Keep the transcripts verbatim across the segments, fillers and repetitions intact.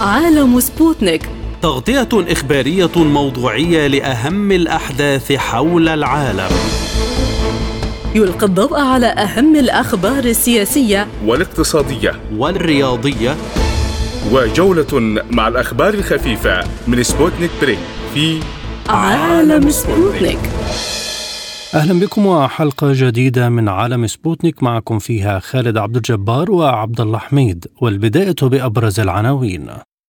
عالم سبوتنيك، تغطية إخبارية موضوعية لأهم الأحداث حول العالم. يلقي الضوء على أهم الأخبار السياسية والاقتصادية والرياضية، وجولة مع الأخبار الخفيفة من سبوتنيك بريك في عالم سبوتنيك. أهلا بكم وحلقة جديدة من عالم سبوتنيك، معكم فيها خالد عبد الجبار وعبد الله حميد. والبداية بأبرز العناوين.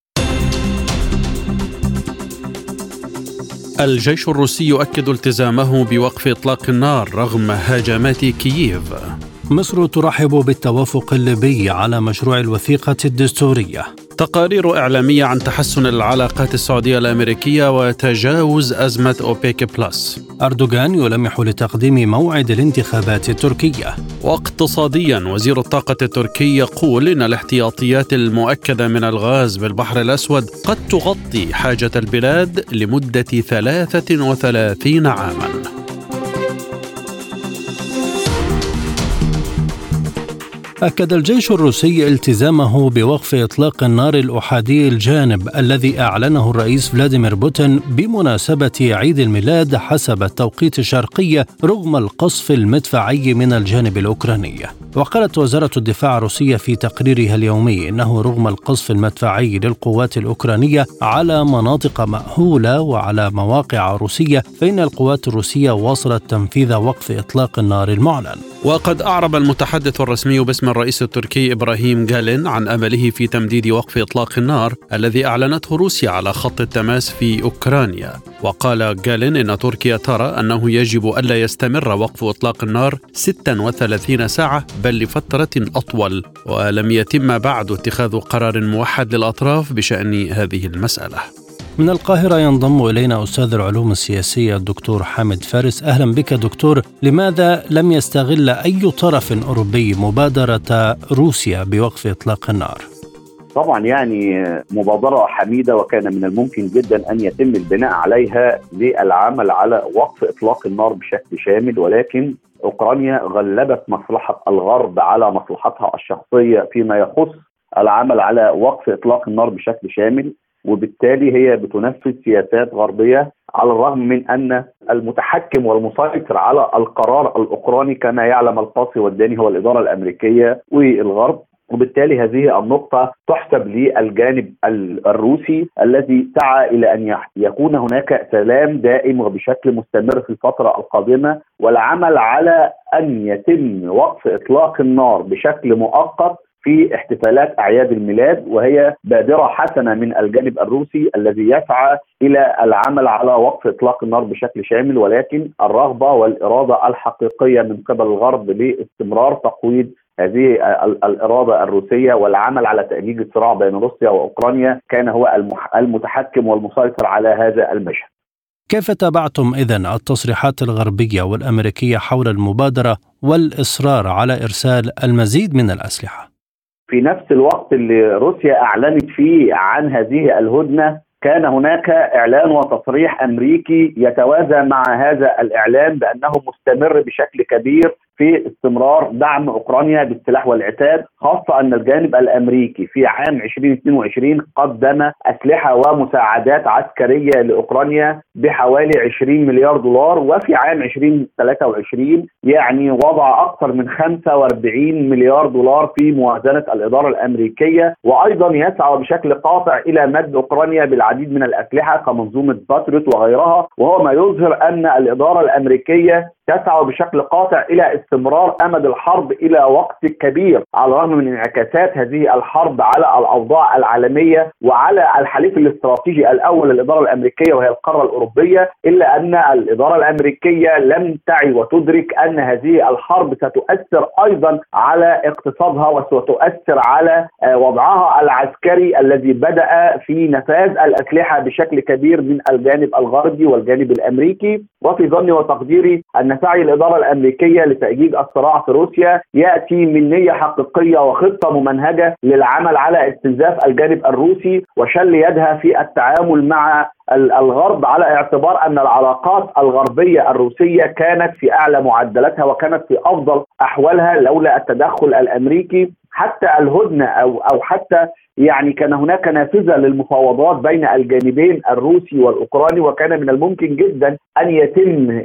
الجيش الروسي يؤكد التزامه بوقف إطلاق النار رغم هجمات كييف. مصر ترحب بالتوافق الليبي على مشروع الوثيقة الدستورية. تقارير إعلامية عن تحسن العلاقات السعودية الأمريكية وتجاوز أزمة أوبيك بلس. أردوغان يلمح لتقديم موعد الانتخابات التركية. واقتصاديا، وزير الطاقة التركي يقول إن الاحتياطيات المؤكدة من الغاز بالبحر الأسود قد تغطي حاجة البلاد لمدة ثلاثة وثلاثين عاما. أكد الجيش الروسي التزامه بوقف إطلاق النار الأحادي الجانب الذي أعلنه الرئيس فلاديمير بوتين بمناسبة عيد الميلاد حسب التوقيت الشرقي رغم القصف المدفعي من الجانب الأوكراني. وقالت وزارة الدفاع الروسية في تقريرها اليومي إنه رغم القصف المدفعي للقوات الأوكرانية على مناطق مأهولة وعلى مواقع روسية، فإن القوات الروسية واصلت تنفيذ وقف إطلاق النار المعلن. وقد أعرب المتحدث الرسمي باسم الرئيس التركي إبراهيم غالين عن أمله في تمديد وقف إطلاق النار الذي أعلنته روسيا على خط التماس في أوكرانيا. وقال غالين إن تركيا ترى أنه يجب ألا يستمر وقف إطلاق النار ستة وثلاثين ساعة بل لفترة أطول، ولم يتم بعد اتخاذ قرار موحد للأطراف بشأن هذه المسألة. من القاهرة ينضم إلينا أستاذ العلوم السياسية الدكتور حامد فارس. أهلا بك دكتور. لماذا لم يستغل أي طرف أوروبي مبادرة روسيا بوقف إطلاق النار؟ طبعا يعني مبادرة حميدة، وكان من الممكن جدا أن يتم البناء عليها للعمل على وقف إطلاق النار بشكل شامل، ولكن أوكرانيا غلبت مصلحة الغرب على مصلحتها الشخصية فيما يخص العمل على وقف إطلاق النار بشكل شامل، وبالتالي هي بتنفذ سياسات غربية على الرغم من أن المتحكم والمسيطر على القرار الأوكراني كما يعلم القاصي والداني هو الإدارة الأمريكية والغرب. وبالتالي هذه النقطة تحسب للجانب الروسي الذي سعى إلى أن يكون هناك سلام دائم وبشكل مستمر في الفترة القادمة، والعمل على أن يتم وقف إطلاق النار بشكل مؤقت في احتفالات أعياد الميلاد، وهي بادرة حسنة من الجانب الروسي الذي يسعى إلى العمل على وقف إطلاق النار بشكل شامل، ولكن الرغبة والإرادة الحقيقية من قبل الغرب لاستمرار تقويض هذه الإرادة الروسية والعمل على تأجيج الصراع بين روسيا وأوكرانيا كان هو المتحكم والمسيطر على هذا المشهد. كيف تابعتم إذن التصريحات الغربية والأمريكية حول المبادرة والإصرار على إرسال المزيد من الأسلحة؟ في نفس الوقت اللي روسيا أعلنت فيه عن هذه الهدنة كان هناك إعلان وتصريح أمريكي يتوازى مع هذا الإعلان بأنه مستمر بشكل كبير في استمرار دعم أوكرانيا بالسلاح والعتاد، خاصة أن الجانب الأمريكي في عام ألفين واثنين وعشرين قدم أسلحة ومساعدات عسكرية لأوكرانيا بحوالي عشرين مليار دولار، وفي عام ألفين وثلاثة وعشرين يعني وضع أكثر من خمسة وأربعين مليار دولار في موازنة الإدارة الأمريكية، وأيضا يسعى بشكل قاطع إلى مد أوكرانيا بالعديد من الأسلحة كمنظومة باتريوت وغيرها، وهو ما يظهر أن الإدارة الأمريكية تسعى بشكل قاطع إلى استمرار أمد الحرب إلى وقت كبير، على الرغم من انعكاسات هذه الحرب على الأوضاع العالمية وعلى الحليف الاستراتيجي الأول للإدارة الأمريكية وهي القارة الأوروبية، إلا أن الإدارة الأمريكية لم تعي وتدرك أن هذه الحرب ستؤثر أيضا على اقتصادها وستؤثر على وضعها العسكري الذي بدأ في نفاذ الأسلحة بشكل كبير من الجانب الغربي والجانب الأمريكي. وفي ظني وتقديري أن سعي الإدارة الأمريكية لتأجيج الصراع في روسيا يأتي من نية حقيقية وخطة ممنهجة للعمل على استنزاف الجانب الروسي وشل يدها في التعامل مع الغرب، على اعتبار أن العلاقات الغربية الروسية كانت في أعلى معدلاتها وكانت في أفضل أحوالها لولا التدخل الأمريكي. حتى الهدنة أو أو حتى يعني كان هناك نافذة للمفاوضات بين الجانبين الروسي والأوكراني، وكان من الممكن جدا أن يتم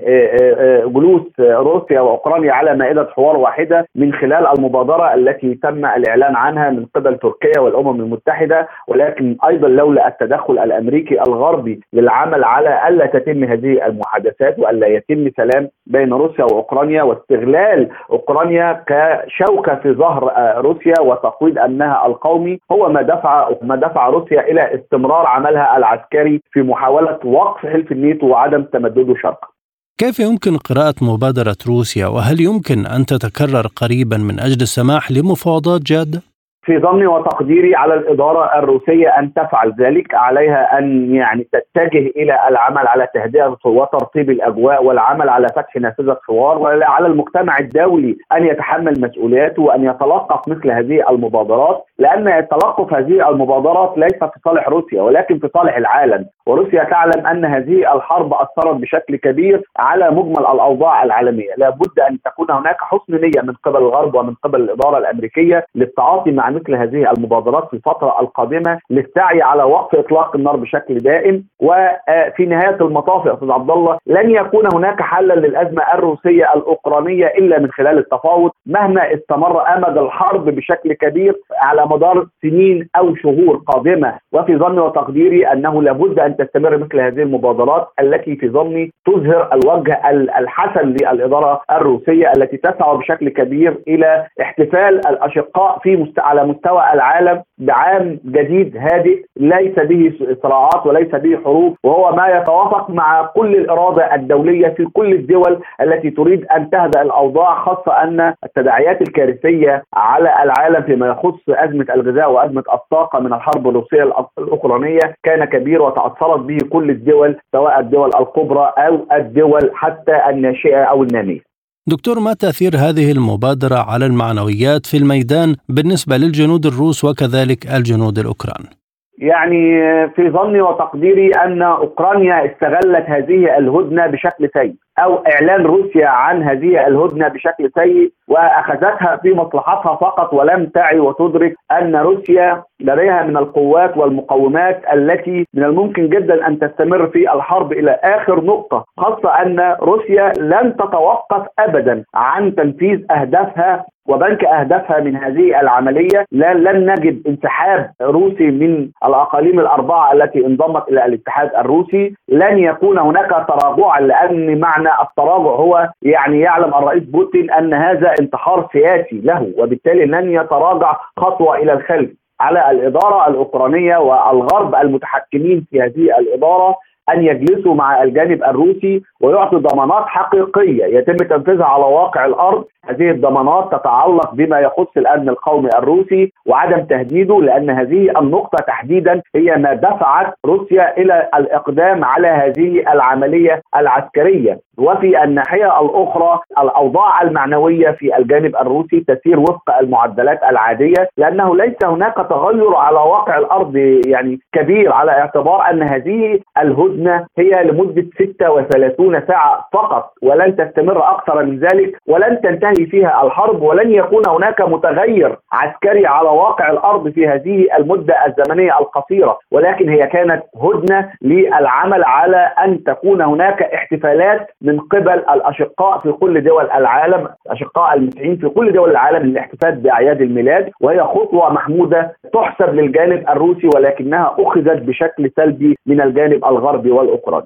جلوس روسيا وأوكرانيا على مائدة حوار واحدة من خلال المبادرة التي تم الإعلان عنها من قبل تركيا والأمم المتحدة. ولكن أيضا لولا التدخل الأمريكي الغربي للعمل على ألا تتم هذه المحادثات وألا يتم سلام بين روسيا وأوكرانيا، واستغلال أوكرانيا كشوكة في ظهر روسيا وتقويض أمنها القومي، هو ما دفع ما دفع روسيا إلى استمرار عملها العسكري في محاولة وقف حلف الناتو وعدم تمدده شرقا. كيف يمكن قراءة مبادرة روسيا، وهل يمكن أن تتكرر قريبا من أجل السماح لمفاوضات جادة؟ في ظني وتقديري على الإدارة الروسية أن تفعل ذلك. عليها أن يعني تتجه إلى العمل على تهدئة وترطيب الأجواء والعمل على فتح نافذة حوار، وعلى المجتمع الدولي أن يتحمل مسؤولياته وأن يتلقف مثل هذه المبادرات، لأن تلقف هذه المبادرات ليس في صالح روسيا ولكن في صالح العالم. وروسيا تعلم أن هذه الحرب أثرت بشكل كبير على مجمل الأوضاع العالمية. لابد أن تكون هناك حسن نية من قبل الغرب ومن قبل الإدارة الأمريكية للتعاطي مع مثل هذه المبادرات في الفترة القادمة، للسعي على وقف إطلاق النار بشكل دائم. وفي نهاية المطاف يا أستاذ عبد الله، لن يكون هناك حلا للأزمة الروسية الأوكرانية إلا من خلال التفاوض، مهما استمر أمد الحرب بشكل كبير على مدار سنين أو شهور قادمة. وفي ظني وتقديري أنه لابد أن تستمر مثل هذه المبادرات التي في ظني تظهر الوجه الحسن للإدارة الروسية التي تسعى بشكل كبير إلى احتفال الأشقاء في مست... على مستوى العالم بعام جديد هادئ ليس به صراعات وليس به حروب، وهو ما يتوافق مع كل الإرادة الدولية في كل الدول التي تريد أن تهدأ الأوضاع، خاصة أن التداعيات الكارثية على العالم فيما يخص أزمة الغذاء وأزمة الطاقة من الحرب الروسية الأوكرانية كان كبير وتأثرت به كل الدول، سواء الدول الكبرى أو الدول حتى الناشئة أو النامية. دكتور، ما تأثير هذه المبادرة على المعنويات في الميدان بالنسبة للجنود الروس وكذلك الجنود الأوكران؟ يعني في ظني وتقديري أن أوكرانيا استغلت هذه الهدنة بشكل سيء، أو إعلان روسيا عن هذه الهدنة بشكل سيء، وأخذتها في مصلحتها فقط ولم تعي وتدرك أن روسيا لديها من القوات والمقومات التي من الممكن جدا أن تستمر في الحرب إلى آخر نقطة، خاصة أن روسيا لن تتوقف أبدا عن تنفيذ أهدافها وبنك أهدافها من هذه العملية. لن نجد انسحاب روسي من الأقاليم الأربعة التي انضمت إلى الاتحاد الروسي، لن يكون هناك تراجع، لأن معنى التراجع هو يعني يعلم الرئيس بوتين أن هذا انتحار سياسي له، وبالتالي لن يتراجع خطوة إلى الخلف. على الإدارة الأوكرانية والغرب المتحكمين في هذه الإدارة أن يجلسوا مع الجانب الروسي ويعطوا ضمانات حقيقية يتم تنفيذها على واقع الأرض. هذه الضمانات تتعلق بما يخص الأمن القومي الروسي وعدم تهديده، لأن هذه النقطة تحديدا هي ما دفعت روسيا إلى الإقدام على هذه العملية العسكرية. وفي الناحية الأخرى الأوضاع المعنوية في الجانب الروسي تسير وفق المعدلات العادية، لأنه ليس هناك تغير على واقع الأرض يعني كبير، على اعتبار أن هذه الهدنة هي لمدة ستة وثلاثين ساعة فقط، ولن تستمر أكثر من ذلك، ولن تنتهي فيها الحرب، ولن يكون هناك متغير عسكري على واقع الأرض في هذه المدة الزمنية القصيرة. ولكن هي كانت هدنة للعمل على أن تكون هناك احتفالات من قبل الأشقاء في كل دول العالم، الأشقاء المسيحيين في كل دول العالم للاحتفال بأعياد الميلاد، وهي خطوة محمودة تحسب للجانب الروسي، ولكنها أخذت بشكل سلبي من الجانب الغربي والأوكراني.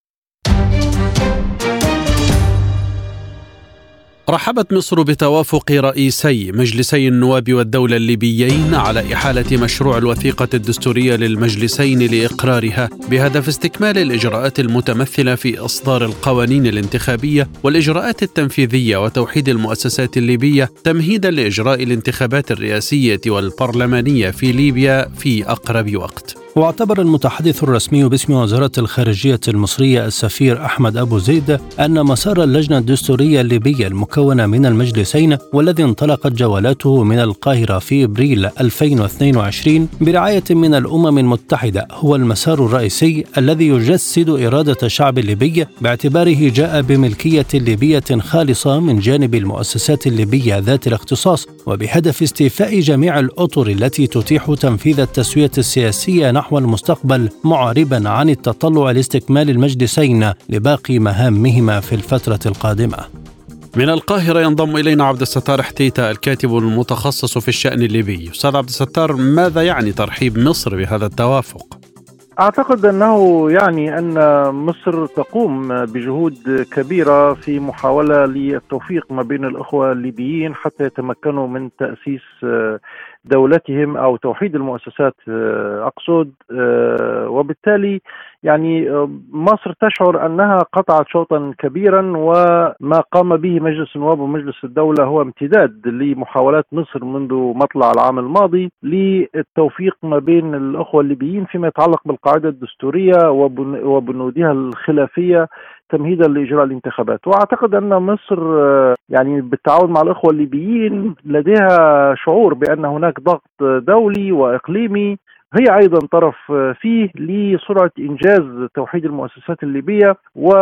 رحبت مصر بتوافق رئيسي مجلسي النواب والدولة الليبيين على إحالة مشروع الوثيقة الدستورية للمجلسين لإقرارها بهدف استكمال الإجراءات المتمثلة في إصدار القوانين الانتخابية والإجراءات التنفيذية وتوحيد المؤسسات الليبية تمهيدا لإجراء الانتخابات الرئاسية والبرلمانية في ليبيا في أقرب وقت. واعتبر المتحدث الرسمي باسم وزارة الخارجية المصرية السفير أحمد أبو زيد أن مسار اللجنة الدستورية الليبية المكونة من المجلسين والذي انطلقت جولاته من القاهرة في إبريل ألفين واثنين وعشرين برعاية من الأمم المتحدة هو المسار الرئيسي الذي يجسد إرادة الشعب الليبي، باعتباره جاء بملكية ليبية خالصة من جانب المؤسسات الليبية ذات الاختصاص، وبهدف استيفاء جميع الأطر التي تتيح تنفيذ التسوية السياسية نحو المستقبل، معربا عن التطلع لاستكمال المجلسين لباقي مهامهما في الفترة القادمة. من القاهرة ينضم إلينا عبد الستار حتيتة الكاتب المتخصص في الشأن الليبي. أستاذ عبد الستار، ماذا يعني ترحيب مصر بهذا التوافق؟ أعتقد أنه يعني أن مصر تقوم بجهود كبيرة في محاولة للتوفيق ما بين الأخوة الليبيين حتى يتمكنوا من تأسيس دولتهم أو توحيد المؤسسات أقصد، وبالتالي يعني مصر تشعر أنها قطعت شوطا كبيرا، وما قام به مجلس النواب ومجلس الدولة هو امتداد لمحاولات مصر منذ مطلع العام الماضي للتوفيق ما بين الأخوة الليبيين فيما يتعلق بالقاعدة الدستورية وبنودها الخلافية تمهيدا لإجراء الانتخابات. وأعتقد أن مصر يعني بالتعاون مع الأخوة الليبيين لديها شعور بأن هناك ضغط دولي وإقليمي هي أيضا طرف فيه لسرعة إنجاز توحيد المؤسسات الليبية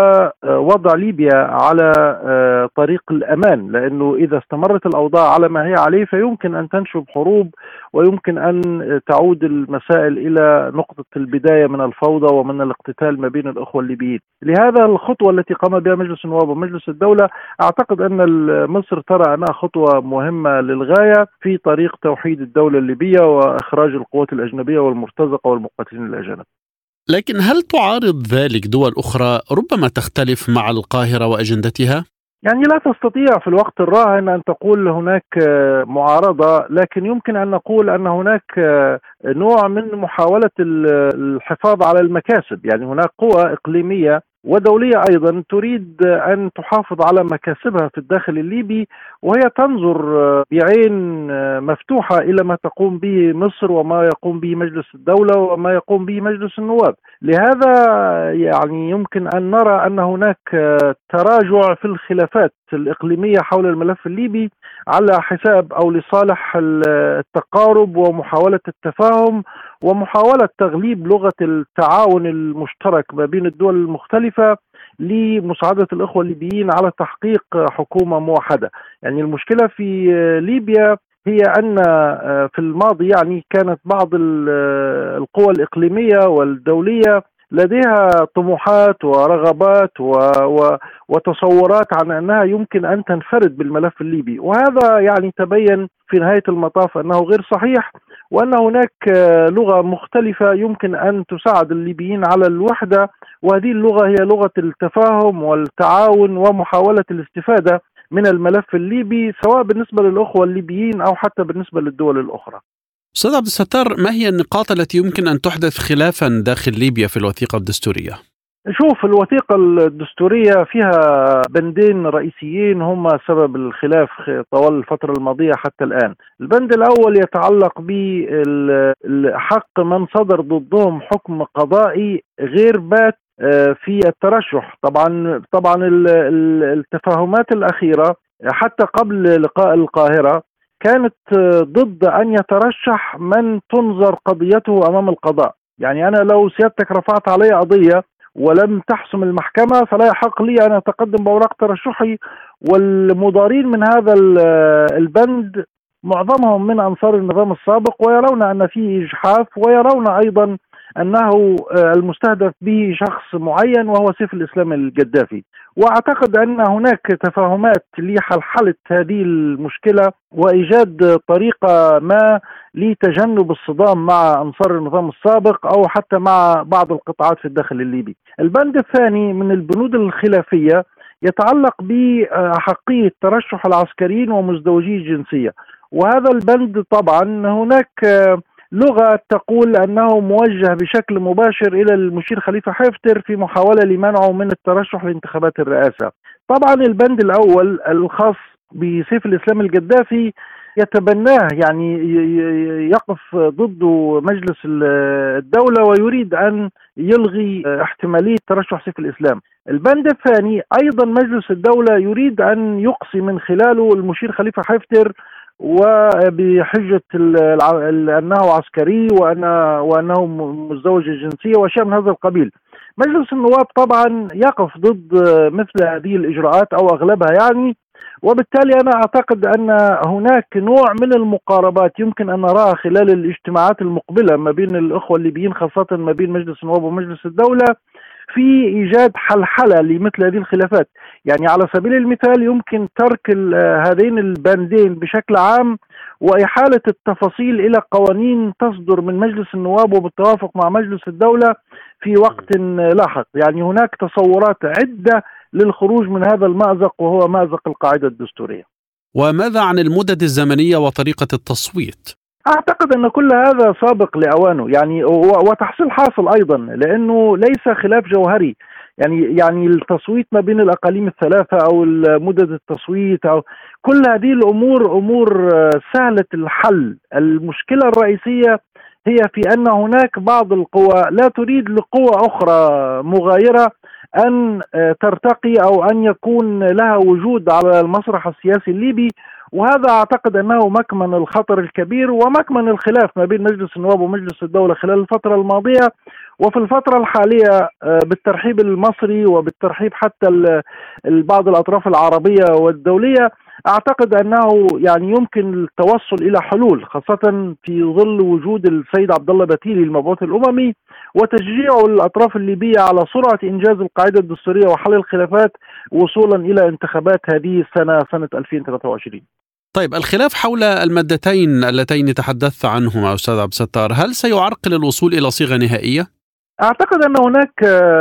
ووضع ليبيا على طريق الأمان، لأنه إذا استمرت الأوضاع على ما هي عليه فيمكن أن تنشب حروب ويمكن أن تعود المسائل إلى نقطة البداية من الفوضى ومن الاقتتال ما بين الأخوة الليبيين. لهذا الخطوة التي قام بها مجلس النواب ومجلس الدولة أعتقد أن مصر ترى أنها خطوة مهمة للغاية في طريق توحيد الدولة الليبية وإخراج القوات الأجنبية والمرتزقة والمقاتلين الأجانب. لكن هل تعارض ذلك دول أخرى ربما تختلف مع القاهرة وأجندتها؟ يعني لا تستطيع في الوقت الراهن أن تقول هناك معارضة، لكن يمكن أن نقول أن هناك نوع من محاولة الحفاظ على المكاسب. يعني هناك قوى إقليمية ودولية أيضا تريد أن تحافظ على مكاسبها في الداخل الليبي، وهي تنظر بعين مفتوحة إلى ما تقوم به مصر وما يقوم به مجلس الدولة وما يقوم به مجلس النواب. لهذا يعني يمكن أن نرى أن هناك تراجع في الخلافات الإقليمية حول الملف الليبي على حساب أو لصالح التقارب ومحاولة التفاهم ومحاولة تغليب لغة التعاون المشترك ما بين الدول المختلفة لمساعدة الأخوة الليبيين على تحقيق حكومة موحدة. يعني المشكلة في ليبيا هي أن في الماضي يعني كانت بعض القوى الإقليمية والدولية لديها طموحات ورغبات و... و... وتصورات عن أنها يمكن أن تنفرد بالملف الليبي، وهذا يعني تبين في نهاية المطاف أنه غير صحيح، وأن هناك لغة مختلفة يمكن أن تساعد الليبيين على الوحدة، وهذه اللغة هي لغة التفاهم والتعاون ومحاولة الاستفادة من الملف الليبي سواء بالنسبة للأخوة الليبيين أو حتى بالنسبة للدول الأخرى. أستاذ عبد الستار، ما هي النقاط التي يمكن أن تحدث خلافا داخل ليبيا في الوثيقة الدستورية؟ شوف، الوثيقة الدستورية فيها بندين رئيسيين هم سبب الخلاف طوال الفترة الماضية حتى الآن. البند الأول يتعلق بحق من صدر ضدهم حكم قضائي غير بات في الترشح. طبعا طبعا التفاهمات الأخيرة حتى قبل لقاء القاهرة كانت ضد أن يترشح من تنظر قضيته أمام القضاء. يعني أنا لو سيادتك رفعت علي قضية ولم تحسم المحكمة فلا يحق لي أن أتقدم بأوراق ترشحي، والمضارين من هذا البند معظمهم من أنصار النظام السابق ويرون أن فيه إجحاف، ويرون أيضا أنه المستهدف به شخص معين وهو سيف الإسلام القذافي. وأعتقد أن هناك تفاهمات لحلحلة هذه المشكلة وإيجاد طريقة ما لتجنب الصدام مع أنصار النظام السابق أو حتى مع بعض القطاعات في الداخل الليبي. البند الثاني من البنود الخلافية يتعلق بحقية ترشح العسكريين ومزدوجي الجنسية، وهذا البند طبعا هناك لغة تقول أنه موجه بشكل مباشر إلى المشير خليفة حفتر في محاولة لمنعه من الترشح لانتخابات الرئاسة. طبعا البند الأول الخاص بسيف الإسلام القذافي يتبناه، يعني يقف ضد مجلس الدولة ويريد أن يلغي احتمالية ترشح سيف الإسلام. البند الثاني أيضا مجلس الدولة يريد أن يقصي من خلاله المشير خليفة حفتر وبحجة أنه عسكري وأن وأنه متزوج الجنسية وشيء من هذا القبيل. مجلس النواب طبعا يقف ضد مثل هذه الإجراءات أو أغلبها يعني، وبالتالي أنا أعتقد أن هناك نوع من المقاربات يمكن أن نراها خلال الاجتماعات المقبلة ما بين الأخوة الليبيين، خاصة ما بين مجلس النواب ومجلس الدولة، في إيجاد حلحلة لمثل هذه الخلافات. يعني على سبيل المثال يمكن ترك هذين البندين بشكل عام وإحالة التفاصيل إلى قوانين تصدر من مجلس النواب وبالتوافق مع مجلس الدولة في وقت لاحق. يعني هناك تصورات عدة للخروج من هذا المأزق وهو مأزق القاعدة الدستورية. وماذا عن المدد الزمنية وطريقة التصويت؟ أعتقد أن كل هذا سابق لأوانه، يعني وتحصيل حاصل أيضا، لأنه ليس خلاف جوهري. يعني يعني التصويت ما بين الأقاليم الثلاثة أو مدد التصويت أو كل هذه الأمور أمور سهلة الحل. المشكلة الرئيسية هي في أن هناك بعض القوى لا تريد لقوى أخرى مغايرة أن ترتقي أو أن يكون لها وجود على المسرح السياسي الليبي، وهذا أعتقد أنه مكمن الخطر الكبير ومكمن الخلاف ما بين مجلس النواب ومجلس الدولة خلال الفترة الماضية وفي الفترة الحالية بالترحيب المصري وبالترحيب حتى بعض الأطراف العربية والدولية. أعتقد أنه يعني يمكن التوصل إلى حلول، خاصة في ظل وجود السيد عبد الله بتيلي المبعوث الأممي وتشجيع الأطراف الليبية على سرعة إنجاز القاعدة الدستورية وحل الخلافات وصولا إلى انتخابات هذه السنة سنة ألفين وثلاثة وعشرين. طيب، الخلاف حول المادتين اللتين تحدثت عنهما أستاذ عبد الستار هل سيعرقل الوصول إلى صيغة نهائية؟ أعتقد أن هناك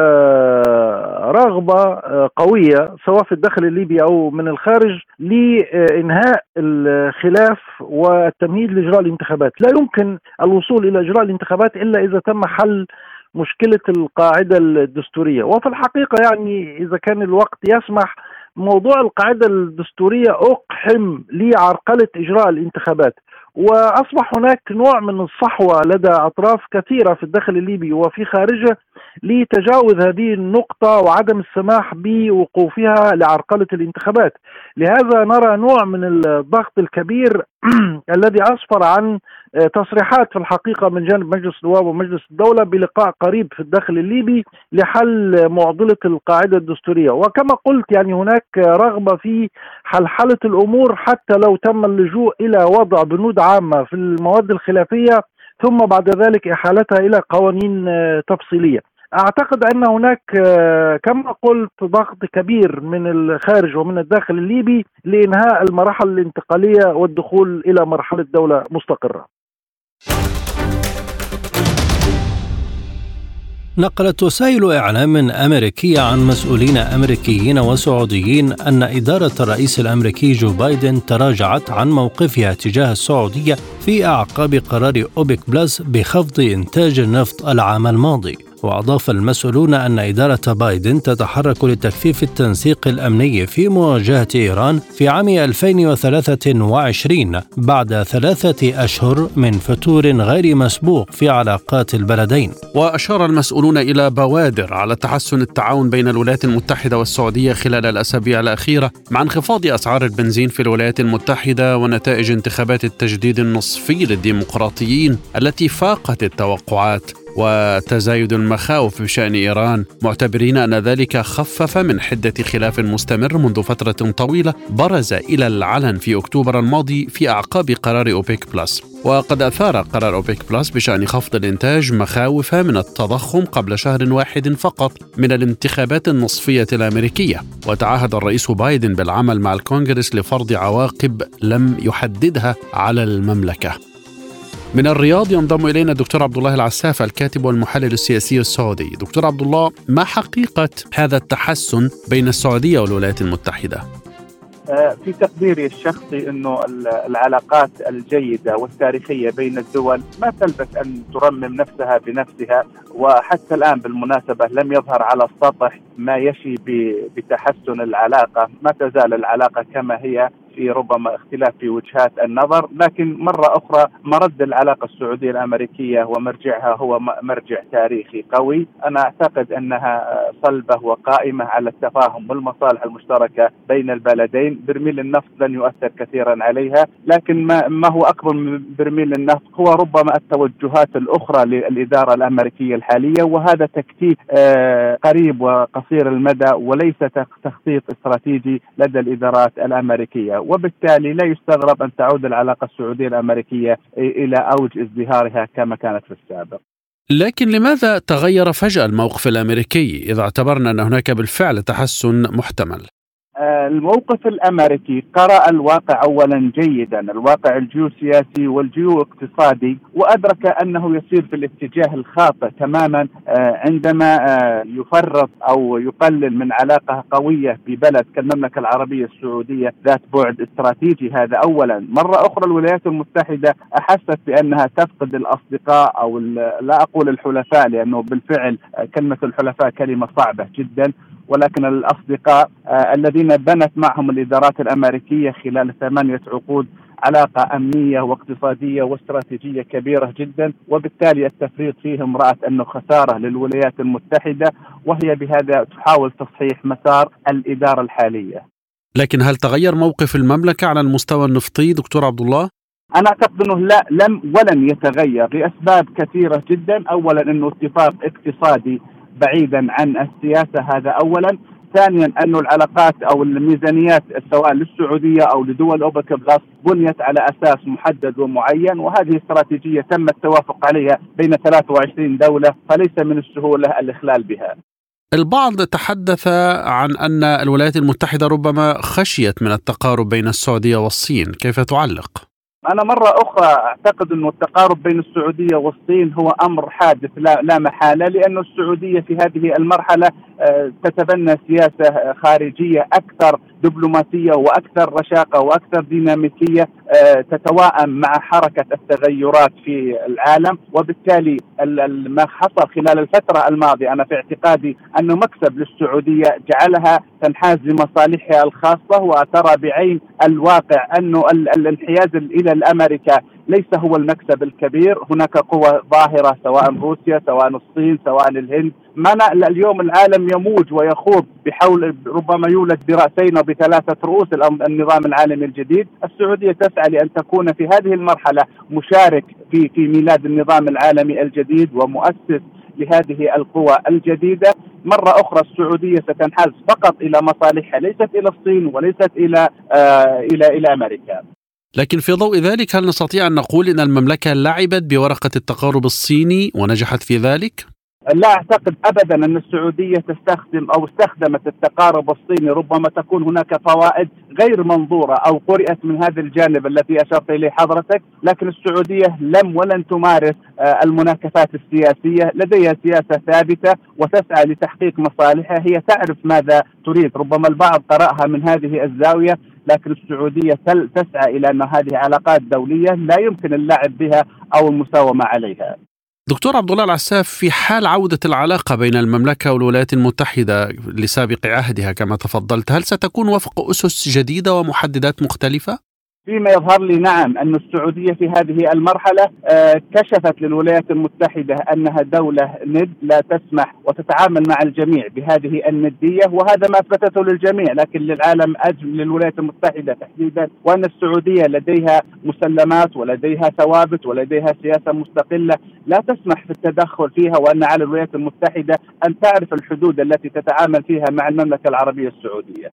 رغبة قوية سواء في الداخل الليبي أو من الخارج لإنهاء الخلاف والتمهيد لإجراء الانتخابات. لا يمكن الوصول إلى إجراء الانتخابات إلا إذا تم حل مشكلة القاعدة الدستورية. وفي الحقيقة يعني إذا كان الوقت يسمح، موضوع القاعدة الدستورية أقحم لعرقلة إجراء الانتخابات، وأصبح هناك نوع من الصحوة لدى أطراف كثيرة في الداخل الليبي وفي خارجه لتجاوز هذه النقطة وعدم السماح بوقوفها لعرقلة الانتخابات. لهذا نرى نوع من الضغط الكبير الذي أسفر عن تصريحات في الحقيقة من جانب مجلس النواب ومجلس الدولة بلقاء قريب في الداخل الليبي لحل معضلة القاعدة الدستورية. وكما قلت يعني هناك رغبة في حلحلة الأمور حتى لو تم اللجوء إلى وضع بنود عامة في المواد الخلافية ثم بعد ذلك إحالتها إلى قوانين تفصيلية. أعتقد أن هناك كما قلت ضغط كبير من الخارج ومن الداخل الليبي لإنهاء المراحل الانتقالية والدخول إلى مرحلة دولة مستقرة. نقلت وسائل إعلام أمريكية عن مسؤولين أمريكيين وسعوديين أن إدارة الرئيس الأمريكي جو بايدن تراجعت عن موقفها تجاه السعودية في أعقاب قرار أوبك بلس بخفض إنتاج النفط العام الماضي. وأضاف المسؤولون أن إدارة بايدن تتحرك لتكثيف التنسيق الأمني في مواجهة إيران في عام ألفين وثلاثة وعشرين بعد ثلاثة أشهر من فتور غير مسبوق في علاقات البلدين. وأشار المسؤولون إلى بوادر على تحسن التعاون بين الولايات المتحدة والسعودية خلال الأسابيع الأخيرة مع انخفاض أسعار البنزين في الولايات المتحدة ونتائج انتخابات التجديد النصفي للديمقراطيين التي فاقت التوقعات، وتزايد المخاوف بشأن إيران، معتبرين أن ذلك خفف من حدة خلاف مستمر منذ فترة طويلة برز إلى العلن في أكتوبر الماضي في أعقاب قرار أوبك بلس. وقد أثار قرار أوبك بلس بشأن خفض الإنتاج مخاوف من التضخم قبل شهر واحد فقط من الانتخابات النصفية الأمريكية. وتعهد الرئيس بايدن بالعمل مع الكونغرس لفرض عواقب لم يحددها على المملكة. من الرياض ينضم إلينا الدكتور عبد الله العساف الكاتب والمحلل السياسي السعودي. دكتور عبد الله، ما حقيقة هذا التحسن بين السعودية والولايات المتحدة؟ في تقديري الشخصي أنه العلاقات الجيدة والتاريخية بين الدول ما تلبث أن ترمم نفسها بنفسها، وحتى الآن بالمناسبة لم يظهر على السطح ما يشي بتحسن العلاقة. ما تزال العلاقة كما هي في ربما اختلاف في وجهات النظر، لكن مرة أخرى مرد العلاقة السعودية الأمريكية ومرجعها هو مرجع تاريخي قوي. أنا أعتقد أنها صلبة وقائمة على التفاهم والمصالح المشتركة بين البلدين. برميل النفط لن يؤثر كثيرا عليها، لكن ما, ما هو أكبر من برميل النفط هو ربما التوجهات الأخرى للإدارة الأمريكية الحالية، وهذا تكتيك آه قريب وقصير المدى وليس تخطيط استراتيجي لدى الإدارات الأمريكية، وبالتالي لا يستغرب أن تعود العلاقة السعودية الأمريكية إلى أوج ازدهارها كما كانت في السابق. لكن لماذا تغير فجأة الموقف الأمريكي إذا اعتبرنا أن هناك بالفعل تحسن محتمل؟ الموقف الأمريكي قرأ الواقع أولا جيدا، الواقع الجيوسياسي والجيو اقتصادي، وأدرك أنه يسير في الاتجاه الخاطئ تماما عندما يفرط أو يقلل من علاقة قوية ببلد كالمملكة العربية السعودية ذات بعد استراتيجي. هذا أولا. مرة أخرى الولايات المتحدة أحست بأنها تفقد الأصدقاء أو لا أقول الحلفاء، لأنه بالفعل كلمة الحلفاء كلمة صعبة جدا، ولكن الأصدقاء آه الذين بنت معهم الإدارات الأمريكية خلال ثمانية عقود علاقة أمنية واقتصادية واستراتيجية كبيرة جدا، وبالتالي التفريط فيهم رأت أنه خسارة للولايات المتحدة، وهي بهذا تحاول تصحيح مسار الإدارة الحالية. لكن هل تغير موقف المملكة على المستوى النفطي دكتور عبد الله؟ أنا أعتقد أنه لا لم ولن يتغير لأسباب كثيرة جدا. أولا أنه اتفاق اقتصادي بعيدا عن السياسة، هذا أولا. ثانيا أنه العلاقات أو الميزانيات سواء للسعودية أو لدول أوبك بلس بنيت على أساس محدد ومعين، وهذه استراتيجية تم التوافق عليها بين ثلاث وعشرين دولة، فليس من السهولة الإخلال بها. البعض تحدث عن أن الولايات المتحدة ربما خشيت من التقارب بين السعودية والصين، كيف تعلق؟ أنا مرة أخرى أعتقد أن التقارب بين السعودية والصين هو أمر حادث لا, لا محالة، لأن السعودية في هذه المرحلة تتبنى سياسة خارجية أكثر دبلوماسية وأكثر رشاقة وأكثر ديناميكية تتواءم مع حركة التغيرات في العالم، وبالتالي ما حصل خلال الفترة الماضية أنا في اعتقادي أنه مكسب للسعودية جعلها تنحاز لمصالحها الخاصة، وترى بعين الواقع أنه الانحياز إلى الأمريكا ليس هو المكسب الكبير. هناك قوى ظاهرة سواء روسيا سواء الصين سواء الهند. ما اليوم العالم يموج ويخوض بحول ربما يولد برأسين أو بثلاثة رؤوس النظام العالمي الجديد. السعودية تسعى لأن تكون في هذه المرحلة مشارك في في ميلاد النظام العالمي الجديد ومؤسس لهذه القوى الجديدة. مرة أخرى السعودية ستنحاز فقط إلى مصالحها، ليست إلى الصين وليست إلى آه إلى إلى أمريكا. لكن في ضوء ذلك هل نستطيع أن نقول أن المملكة لعبت بورقة التقارب الصيني ونجحت في ذلك؟ لا أعتقد أبدا أن السعودية تستخدم أو استخدمت التقارب الصيني. ربما تكون هناك فوائد غير منظورة أو قرئت من هذا الجانب الذي أشرت إليه حضرتك، لكن السعودية لم ولن تمارس المناكفات السياسية. لديها سياسة ثابتة وتسعى لتحقيق مصالحها، هي تعرف ماذا تريد. ربما البعض قرأها من هذه الزاوية، لكن السعودية تسعى إلى أن هذه علاقات دولية لا يمكن اللعب بها أو المساومة عليها. دكتور عبد الله العساف، في حال عودة العلاقة بين المملكة والولايات المتحدة لسابق عهدها كما تفضلت، هل ستكون وفق أسس جديدة ومحددات مختلفة؟ فيما يظهر لي نعم، أن السعودية في هذه المرحلة كشفت للولايات المتحدة أنها دولة ند لا تسمح وتتعامل مع الجميع بهذه الندية، وهذا ما أثبتته للجميع لكن للعالم أجل للولايات المتحدة تحديدا، وأن السعودية لديها مسلمات ولديها ثوابت ولديها سياسة مستقلة لا تسمح في التدخل فيها، وأن على الولايات المتحدة أن تعرف الحدود التي تتعامل فيها مع المملكة العربية السعودية.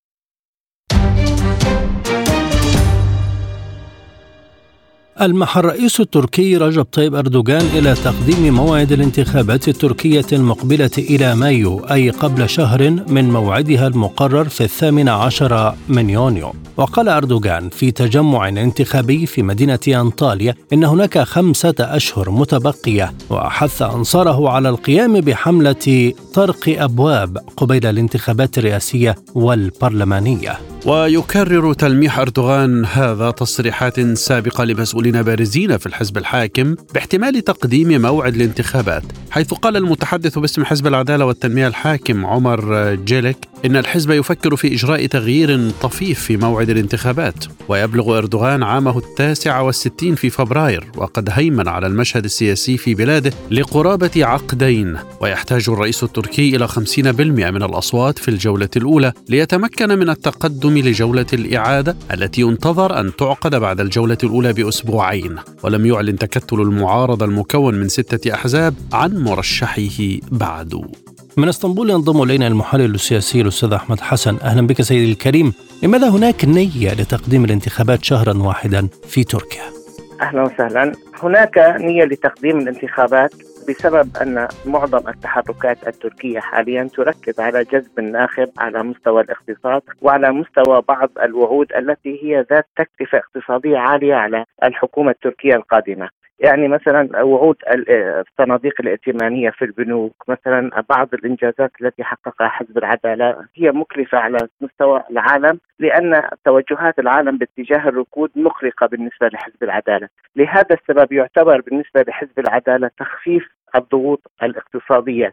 ألمح الرئيس التركي رجب طيب أردوغان إلى تقديم موعد الانتخابات التركية المقبلة إلى مايو، أي قبل شهر من موعدها المقرر في الثامن عشر من يونيو. وقال أردوغان في تجمع انتخابي في مدينة أنطاليا إن هناك خمسة أشهر متبقية، وحث أنصاره على القيام بحملة طرق أبواب قبيل الانتخابات الرئاسية والبرلمانية. ويكرر تلميح أردوغان هذا تصريحات سابقة لمسؤولين بارزين في الحزب الحاكم باحتمال تقديم موعد الانتخابات، حيث قال المتحدث باسم حزب العدالة والتنمية الحاكم عمر جيلك إن الحزب يفكر في إجراء تغيير طفيف في موعد الانتخابات، ويبلغ أردوغان عامه التاسع والستين في فبراير، وقد هيمن على المشهد السياسي في بلاده لقرابة عقدين، ويحتاج الرئيس التركي إلى خمسين بالمئة من الأصوات في الجولة الأولى ليتمكن من التقدم لجولة الإعادة التي ينتظر أن تعقد بعد الجولة الأولى بأسبوعين. ولم يعلن تكتل المعارضة المكون من ستة أحزاب عن مرشحه بعد. من اسطنبول ينضم إلينا المحلل السياسي الأستاذ أحمد حسن. أهلا بك سيدي الكريم. لماذا هناك نية لتقديم الانتخابات شهرا واحدا في تركيا؟ أهلا وسهلا. هناك نية لتقديم الانتخابات بسبب أن معظم التحركات التركية حاليا تركز على جذب الناخب على مستوى الاقتصاد وعلى مستوى بعض الوعود التي هي ذات تكلفة اقتصادية عالية على الحكومة التركية القادمة. يعني مثلا وعود الصناديق الائتمانية في البنوك، مثلا بعض الإنجازات التي حققها حزب العدالة هي مكلفة على مستوى العالم، لأن توجهات العالم باتجاه الركود مقلقة بالنسبة لحزب العدالة. لهذا السبب يعتبر بالنسبة لحزب العدالة تخفيف الضغوط الاقتصادية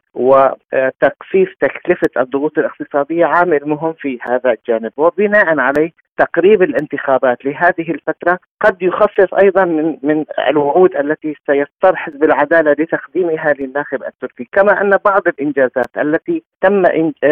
وتخفيف تكلفة الضغوط الاقتصادية عامل مهم في هذا الجانب، وبناء عليه تقريب الانتخابات لهذه الفترة قد يخفف أيضا من من الوعود التي سيضطر حزب العدالة لتقديمها للناخب التركي، كما أن بعض الإنجازات التي تم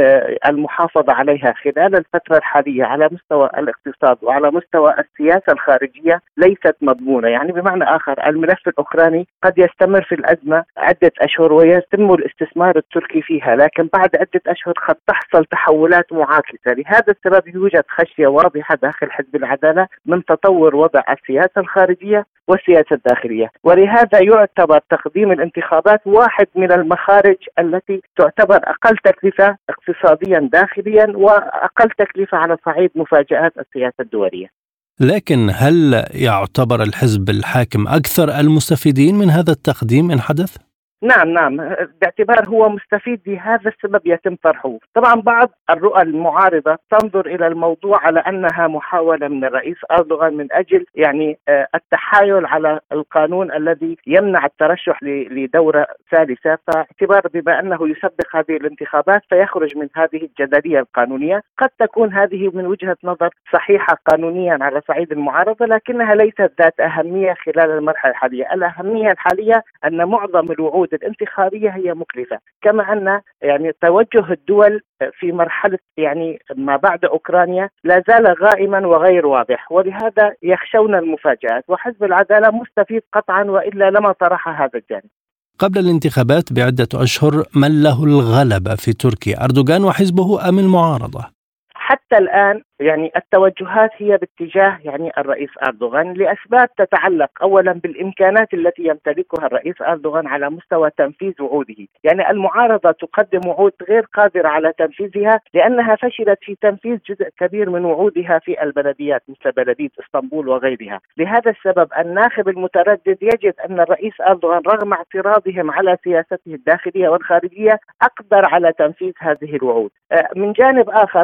المحافظة عليها خلال الفترة الحالية على مستوى الاقتصاد وعلى مستوى السياسة الخارجية ليست مضمونة. يعني بمعنى آخر الملف الأوكراني قد يستمر في الأزمة عدة أشهر ويتم الاستثمار التركي فيها، لكن بعد عدة أشهر قد تحصل تحولات معاكسة. لهذا السبب يوجد خشية واضحة داخل حزب العدالة من تطور وضع السياسة الخارجية والسياسة الداخلية، ولهذا يعتبر تقديم الانتخابات واحد من المخارج التي تعتبر أقل تكلفة اقتصاديا داخليا وأقل تكلفة على صعيد مفاجآت السياسة الدولية. لكن هل يعتبر الحزب الحاكم أكثر المستفيدين من هذا التقديم إن حدث؟ نعم نعم باعتبار هو مستفيد لهذا السبب يتم طرحه. طبعا بعض الرؤى المعارضة تنظر إلى الموضوع على أنها محاولة من الرئيس أردوغان من أجل يعني التحايل على القانون الذي يمنع الترشح لدورة ثالثة، فاعتبار بما أنه يسبق هذه الانتخابات فيخرج من هذه الجدلية القانونية. قد تكون هذه من وجهة نظر صحيحة قانونيا على صعيد المعارضة، لكنها ليست ذات أهمية خلال المرحلة الحالية. الأهمية الحالية أن معظم الوعود الانتخابية هي مكلفة، كما أن يعني توجه الدول في مرحلة يعني ما بعد أوكرانيا لا زال غائما وغير واضح، ولهذا يخشون المفاجآت، وحزب العدالة مستفيد قطعا وإلا لما طرح هذا الجانب. قبل الانتخابات بعدة أشهر من له الغلبة في تركيا، أردوغان وحزبه أم المعارضة؟ حتى الآن يعني التوجهات هي باتجاه يعني الرئيس أردوغان لأسباب تتعلق أولا بالإمكانات التي يمتلكها الرئيس أردوغان على مستوى تنفيذ وعوده. يعني المعارضة تقدم وعود غير قادرة على تنفيذها لأنها فشلت في تنفيذ جزء كبير من وعودها في البلديات مثل بلدية اسطنبول وغيرها. لهذا السبب الناخب المتردد يجد أن الرئيس أردوغان رغم اعتراضهم على سياسته الداخلية والخارجية أقدر على تنفيذ هذه الوعود. من جانب آخر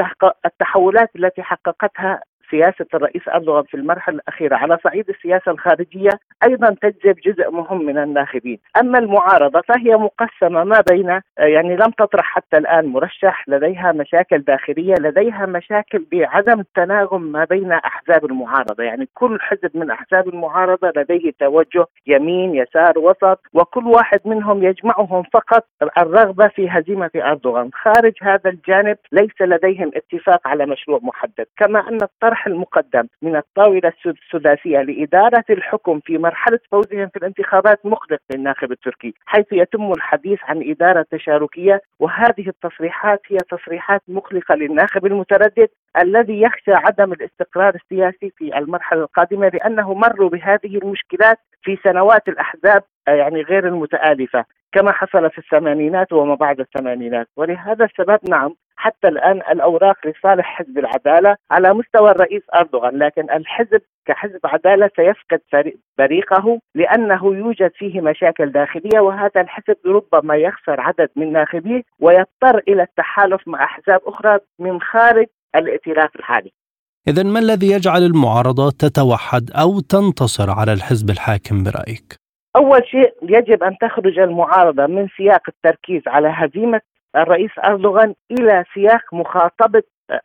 التحولات التي حققتها سياسة الرئيس أردوغان في المرحلة الأخيرة على صعيد السياسة الخارجية أيضا تجذب جزء مهم من الناخبين. أما المعارضة فهي مقسمة ما بين يعني لم تطرح حتى الآن مرشح، لديها مشاكل داخلية، لديها مشاكل بعدم التناغم ما بين أحزاب المعارضة. يعني كل حزب من أحزاب المعارضة لديه توجه يمين يسار وسط، وكل واحد منهم يجمعهم فقط الرغبة في هزيمة أردوغان. خارج هذا الجانب ليس لديهم اتفاق على مشروع محدد، كما أن الطرح المقدم من الطاولة السداسية لإدارة الحكم في مرحلة فوزهم في الانتخابات مقلق للناخب التركي، حيث يتم الحديث عن إدارة تشاركية، وهذه التصريحات هي تصريحات مقلقة للناخب المتردد الذي يخشى عدم الاستقرار السياسي في المرحلة القادمة، لأنه مروا بهذه المشكلات في سنوات الأحزاب يعني غير المتآلفة كما حصل في الثمانينات وما بعد الثمانينات. ولهذا السبب نعم حتى الآن الأوراق لصالح حزب العدالة على مستوى الرئيس أردوغان، لكن الحزب كحزب عدالة سيفقد بريقه لأنه يوجد فيه مشاكل داخلية، وهذا الحزب ربما يخسر عدد من ناخبيه ويضطر إلى التحالف مع أحزاب أخرى من خارج الائتلاف الحالي. إذن ما الذي يجعل المعارضة تتوحد أو تنتصر على الحزب الحاكم برأيك؟ أول شيء يجب أن تخرج المعارضة من سياق التركيز على هزيمة الرئيس أردوغان إلى سياق مخاطبة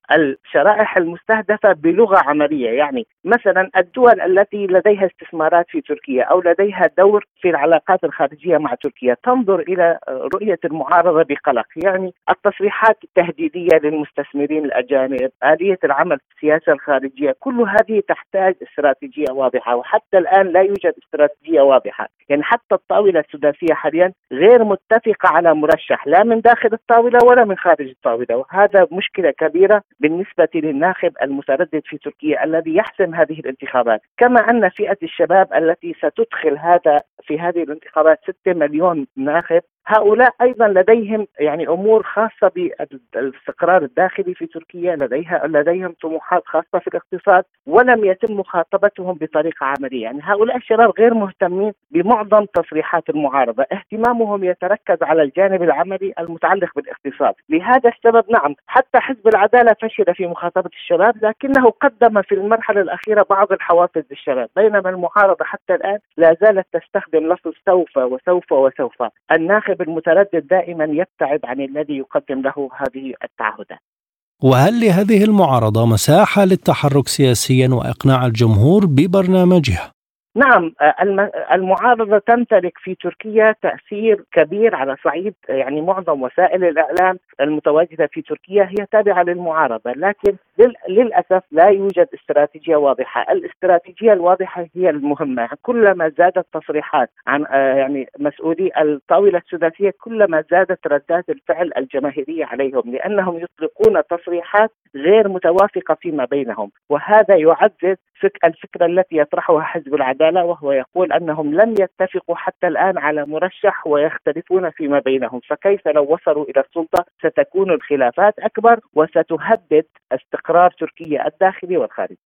الشرائح المستهدفة بلغة عملية. يعني مثلا الدول التي لديها استثمارات في تركيا أو لديها دور في العلاقات الخارجية مع تركيا تنظر إلى رؤية المعارضة بقلق. يعني التصريحات التهديدية للمستثمرين الأجانب، آلية العمل في السياسة الخارجية، كل هذه تحتاج استراتيجية واضحة، وحتى الآن لا يوجد استراتيجية واضحة. يعني حتى الطاولة السداسية حاليا غير متفقة على مرشح لا من داخل الطاولة ولا من خارج الطاولة، وهذا مشكلة كبيرة بالنسبة للناخب المتردد في تركيا الذي يحسم هذه الانتخابات. كما أن فئة الشباب التي ستدخل هذا في هذه الانتخابات ستة مليون ناخب، هؤلاء أيضا لديهم يعني أمور خاصة بالاستقرار الداخلي في تركيا، لديها لديهم طموحات خاصة في الاقتصاد، ولم يتم مخاطبتهم بطريقة عملية. يعني هؤلاء الشباب غير مهتمين بمعظم تصريحات المعارضة، اهتمامهم يتركز على الجانب العملي المتعلق بالاقتصاد. لهذا السبب نعم حتى حزب العدالة فشل في مخاطبة الشباب، لكنه قدم في المرحلة الأخيرة بعض الحوافز للشباب، بينما المعارضة حتى الآن لا زالت تستخدم لفظ سوف وسوف وسوف. الناخب المتردد دائما يبتعد عن الذي يقدم له هذه التعهدات. وهل لهذه المعارضة مساحة للتحرك سياسيا وإقناع الجمهور ببرنامجها؟ نعم، المعارضة تمتلك في تركيا تأثير كبير على صعيد يعني معظم وسائل الإعلام المتواجدة في تركيا هي تابعة للمعارضة، لكن للأسف لا يوجد استراتيجية واضحة. الاستراتيجية الواضحة هي المهمة. كلما زادت تصريحات عن يعني مسؤولي الطاولة السداسية كلما زادت ردات الفعل الجماهيرية عليهم، لأنهم يطلقون تصريحات غير متوافقة فيما بينهم، وهذا يعزز الفكرة التي يطرحها حزب العدالة، وهو يقول أنهم لم يتفقوا حتى الآن على مرشح ويختلفون فيما بينهم، فكيف لو وصلوا إلى السلطة ستكون الخلافات أكبر وستهدد استقرار تركيا الداخلي والخارجي.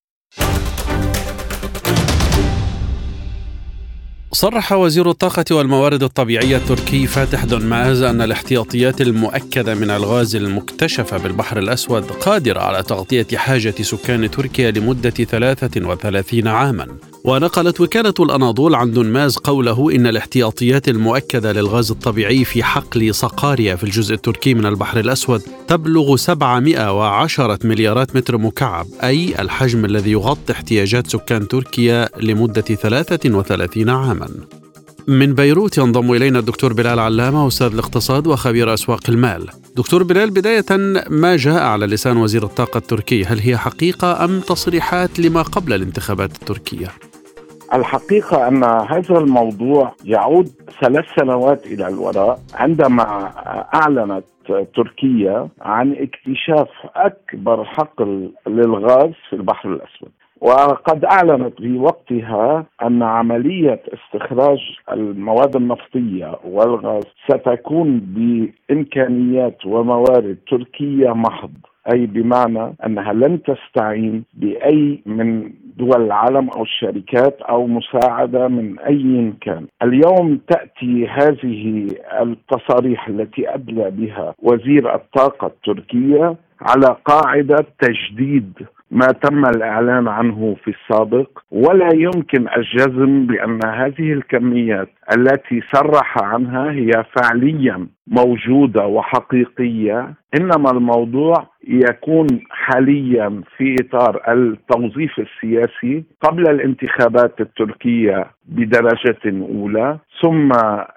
صرح وزير الطاقة والموارد الطبيعية التركي فاتح دونماز أن الاحتياطيات المؤكدة من الغاز المكتشفة بالبحر الأسود قادرة على تغطية حاجة سكان تركيا لمدة ثلاثة وثلاثين عاما. ونقلت وكالة الأناضول عن دونماز قوله إن الاحتياطيات المؤكدة للغاز الطبيعي في حقل صقاريا في الجزء التركي من البحر الأسود تبلغ سبعمائة وعشرة مليارات متر مكعب، أي الحجم الذي يغطي احتياجات سكان تركيا لمدة ثلاثة وثلاثين عاما. من بيروت ينضم إلينا الدكتور بلال علامة، أستاذ الاقتصاد وخبير أسواق المال. دكتور بلال، بداية ما جاء على لسان وزير الطاقة التركي، هل هي حقيقة أم تصريحات لما قبل الانتخابات التركية؟ الحقيقة أن هذا الموضوع يعود ثلاث سنوات إلى الوراء، عندما أعلنت تركيا عن اكتشاف أكبر حقل للغاز في البحر الأسود، وقد أعلنت في وقتها أن عملية استخراج المواد النفطية والغاز ستكون بإمكانيات وموارد تركية محض، أي بمعنى أنها لن تستعين بأي من دول العالم أو الشركات أو مساعدة من أي كان. اليوم تأتي هذه التصاريح التي أدلى بها وزير الطاقة التركية على قاعدة تجديد ما تم الإعلان عنه في السابق، ولا يمكن الجزم بأن هذه الكميات التي صرح عنها هي فعليا موجودة وحقيقية، إنما الموضوع يكون حاليا في إطار التوظيف السياسي قبل الانتخابات التركية بدرجة أولى، ثم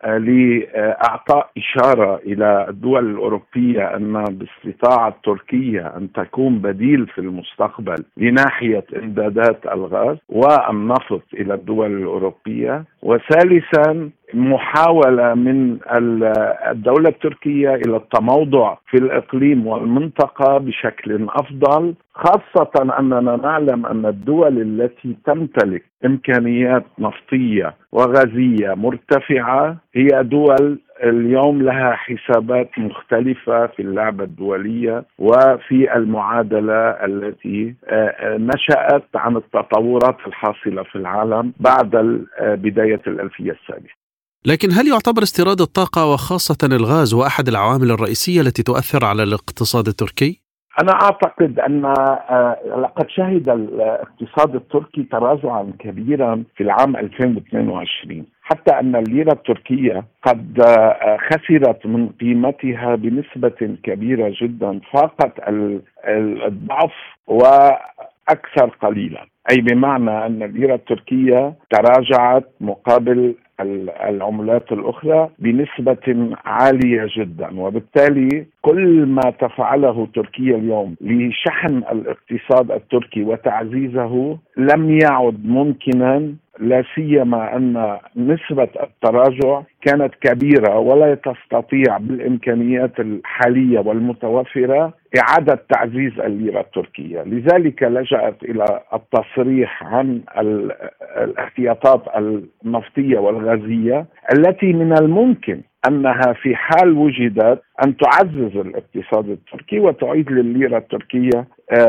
لإعطاء إشارة إلى الدول الأوروبية أن باستطاعة تركيا أن تكون بديل في المستقبل لناحية إمدادات الغاز والنفط إلى الدول الأوروبية. وثالثا محاولة من الدولة التركية إلى التموضع في الإقليم والمنطقة بشكل أفضل، خاصة أننا نعلم أن الدول التي تمتلك إمكانيات نفطية وغازية مرتفعة هي دول اليوم لها حسابات مختلفة في اللعبة الدولية وفي المعادلة التي نشأت عن التطورات الحاصلة في العالم بعد بداية الألفية السابقة. لكن هل يعتبر استيراد الطاقة وخاصة الغاز هو أحد العوامل الرئيسية التي تؤثر على الاقتصاد التركي؟ أنا أعتقد أن لقد شهد الاقتصاد التركي تراجعا كبيرا في العام ألفين واثنين وعشرين، حتى أن الليرة التركية قد خسرت من قيمتها بنسبة كبيرة جدا، فاقت الضعف وأكثر قليلا، أي بمعنى أن الليرة التركية تراجعت مقابل العملات الأخرى بنسبة عالية جدا. وبالتالي كل ما تفعله تركيا اليوم لشحن الاقتصاد التركي وتعزيزه لم يعد ممكنا، لا سيما أن نسبة التراجع كانت كبيرة ولا تستطيع بالإمكانيات الحالية والمتوفرة إعادة تعزيز الليرة التركية. لذلك لجأت إلى التصريح عن الاحتياطات النفطية والغازية التي من الممكن أنها في حال وجدت أن تعزز الاقتصاد التركي وتعيد للليرة التركية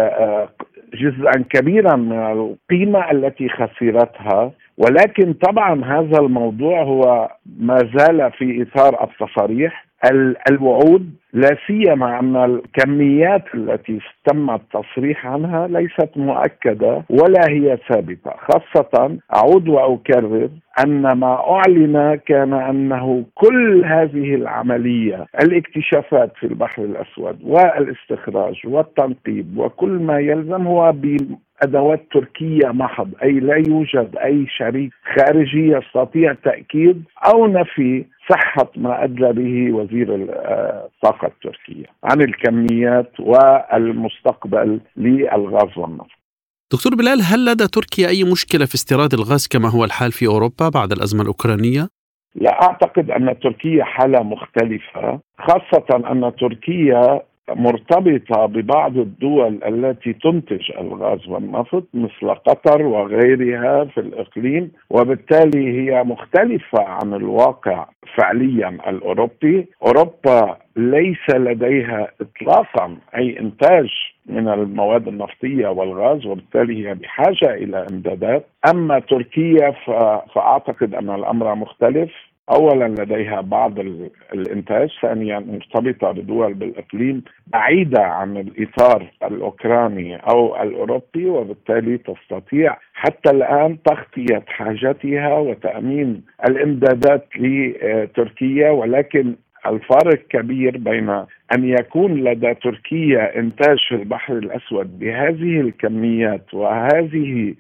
جزءا كبيرا من القيمة التي خسرتها. ولكن طبعا هذا الموضوع هو ما زال في إطار التصاريح، الوعود، لا سيما أن الكميات التي تم التصريح عنها ليست مؤكدة ولا هي ثابتة، خاصة أعود وأكرر أن ما أعلن كان أنه كل هذه العملية، الاكتشافات في البحر الأسود والاستخراج والتنقيب وكل ما يلزم هو بأدوات تركية محض، أي لا يوجد أي شريك خارجي يستطيع تأكيد أو نفي صحة ما أدلى به وزير الطاقة التركية عن الكميات والمستقبل للغاز والنفط. دكتور بلال، هل لدى تركيا أي مشكلة في استيراد الغاز كما هو الحال في أوروبا بعد الأزمة الأوكرانية؟ لا أعتقد أن تركيا حالة مختلفة، خاصة أن تركيا مرتبطة ببعض الدول التي تنتج الغاز والنفط مثل قطر وغيرها في الإقليم، وبالتالي هي مختلفة عن الواقع فعليا الأوروبي. أوروبا ليس لديها إطلاقا أي إنتاج من المواد النفطية والغاز، وبالتالي هي بحاجة إلى إمدادات. أما تركيا فأعتقد أن الأمر مختلف، أولا لديها بعض الإنتاج، ثانيا مرتبطة بدول بالإقليم بعيدة عن الإطار الأوكراني أو الأوروبي، وبالتالي تستطيع حتى الآن تغطية حاجتها وتأمين الإمدادات لتركيا. ولكن الفارق كبير بين أن يكون لدى تركيا إنتاج في البحر الأسود بهذه الكميات وهذه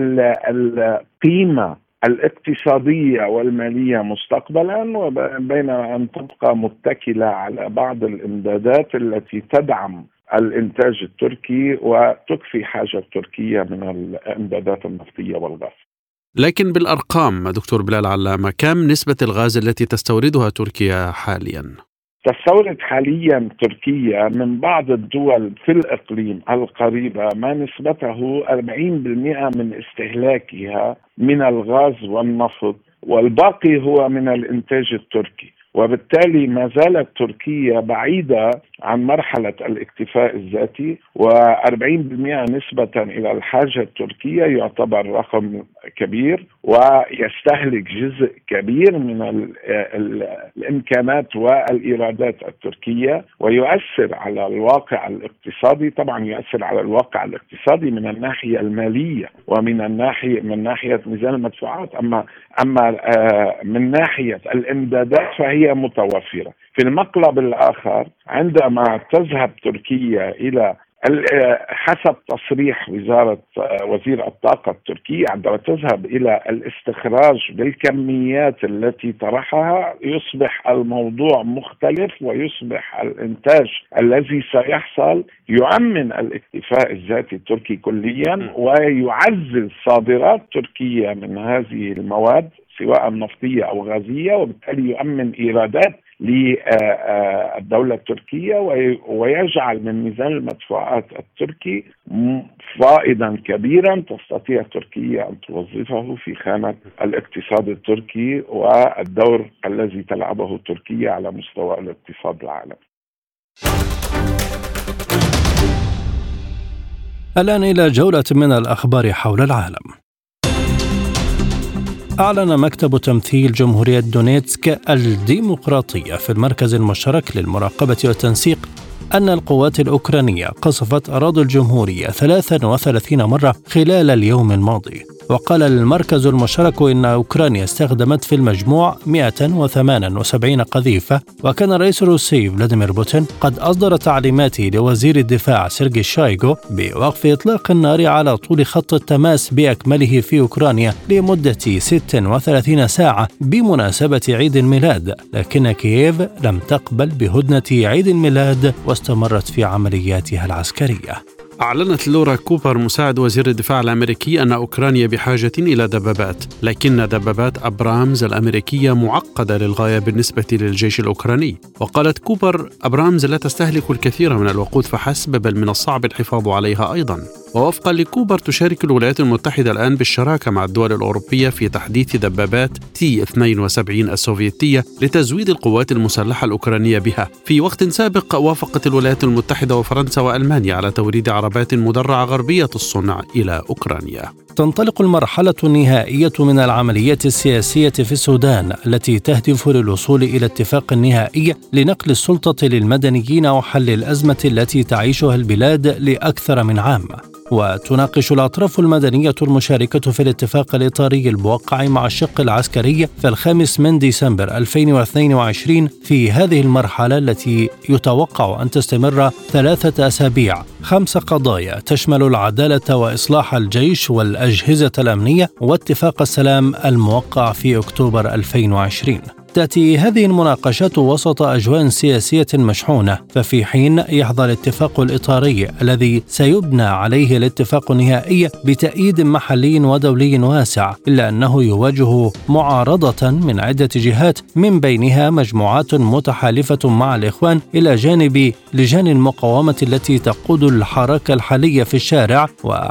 القيمة الاقتصادية والمالية مستقبلا، وبين أن تبقى متكلة على بعض الإمدادات التي تدعم الإنتاج التركي وتكفي حاجة تركيا من الإمدادات النفطية والغاز. لكن بالأرقام دكتور بلال علامة، كم نسبة الغاز التي تستوردها تركيا حاليا؟ تستورد حاليا تركيا من بعض الدول في الإقليم القريبة ما نسبته أربعين بالمئة من استهلاكها من الغاز والنفط، والباقي هو من الإنتاج التركي. وبالتالي ما زالت تركيا بعيدة عن مرحلة الاكتفاء الذاتي، وأربعين بالمئة نسبة إلى الحاجة التركية يعتبر رقم كبير ويستهلك جزء كبير من ال ال الإمكانات والإيرادات التركية، ويؤثر على الواقع الاقتصادي. طبعا يؤثر على الواقع الاقتصادي من الناحية المالية ومن الناحية من ناحية ميزان المدفوعات، أما أما من ناحية الإمدادات فهي متوفرة. في المقلب الآخر عندما تذهب تركيا إلى حسب تصريح وزارة وزير الطاقة التركية، عندما تذهب إلى الاستخراج بالكميات التي طرحها يصبح الموضوع مختلف، ويصبح الإنتاج الذي سيحصل يؤمن الاكتفاء الذاتي التركي كليا، ويعزز صادرات تركيا من هذه المواد سواء نفطية أو غازية، وبالتالي يؤمن إيرادات للدولة التركية ويجعل من ميزان المدفوعات التركي فائضا كبيرا تستطيع تركيا أن توظفه في خانة الاقتصاد التركي والدور الذي تلعبه تركيا على مستوى الاقتصاد العالمي. الآن إلى جولة من الأخبار حول العالم. أعلن مكتب تمثيل جمهورية دونيتسك الديمقراطية في المركز المشترك للمراقبة والتنسيق أن القوات الأوكرانية قصفت أراضي الجمهورية ثلاث وثلاثين مرة خلال اليوم الماضي. وقال المركز المشترك إن أوكرانيا استخدمت في المجموع مئة وثمانية وسبعين قذيفة، وكان الرئيس الروسي فلاديمير بوتين قد أصدر تعليماته لوزير الدفاع سيرجي شايغو بوقف إطلاق النار على طول خط التماس بأكمله في أوكرانيا لمدة ست وثلاثين ساعة بمناسبة عيد الميلاد، لكن كييف لم تقبل بهدنة عيد الميلاد واستمرت في عملياتها العسكرية. أعلنت لورا كوبر مساعد وزير الدفاع الأمريكي أن أوكرانيا بحاجة إلى دبابات، لكن دبابات أبرامز الأمريكية معقدة للغاية بالنسبة للجيش الأوكراني. وقالت كوبر: أبرامز لا تستهلك الكثير من الوقود فحسب، بل من الصعب الحفاظ عليها أيضا. ووفقا لكوبر تشارك الولايات المتحدة الآن بالشراكة مع الدول الأوروبية في تحديث دبابات تي اثنين وسبعين السوفيتية لتزويد القوات المسلحة الأوكرانية بها. في وقت سابق وافقت الولايات المتحدة وفرنسا وألمانيا على توريد عربات مدرعة غربية الصنع إلى أوكرانيا. تنطلق المرحلة النهائية من العمليات السياسية في السودان التي تهدف للوصول إلى اتفاق نهائي لنقل السلطة للمدنيين وحل الأزمة التي تعيشها البلاد لأكثر من عام. وتناقش الأطراف المدنية المشاركة في الاتفاق الإطاري الموقع مع الشق العسكري في الخامس من ديسمبر ألفين واثنين وعشرين في هذه المرحلة التي يتوقع أن تستمر ثلاثة أسابيع خمس قضايا تشمل العدالة وإصلاح الجيش والأجهزة الأمنية واتفاق السلام الموقع في أكتوبر ألفين وعشرين. تأتي هذه المناقشات وسط أجواء سياسية مشحونة، ففي حين يحظى الاتفاق الإطاري الذي سيبنى عليه الاتفاق النهائي بتأييد محلي ودولي واسع، إلا أنه يواجه معارضة من عدة جهات، من بينها مجموعات متحالفة مع الإخوان إلى جانب لجان المقاومة التي تقود الحركة الحالية في الشارع،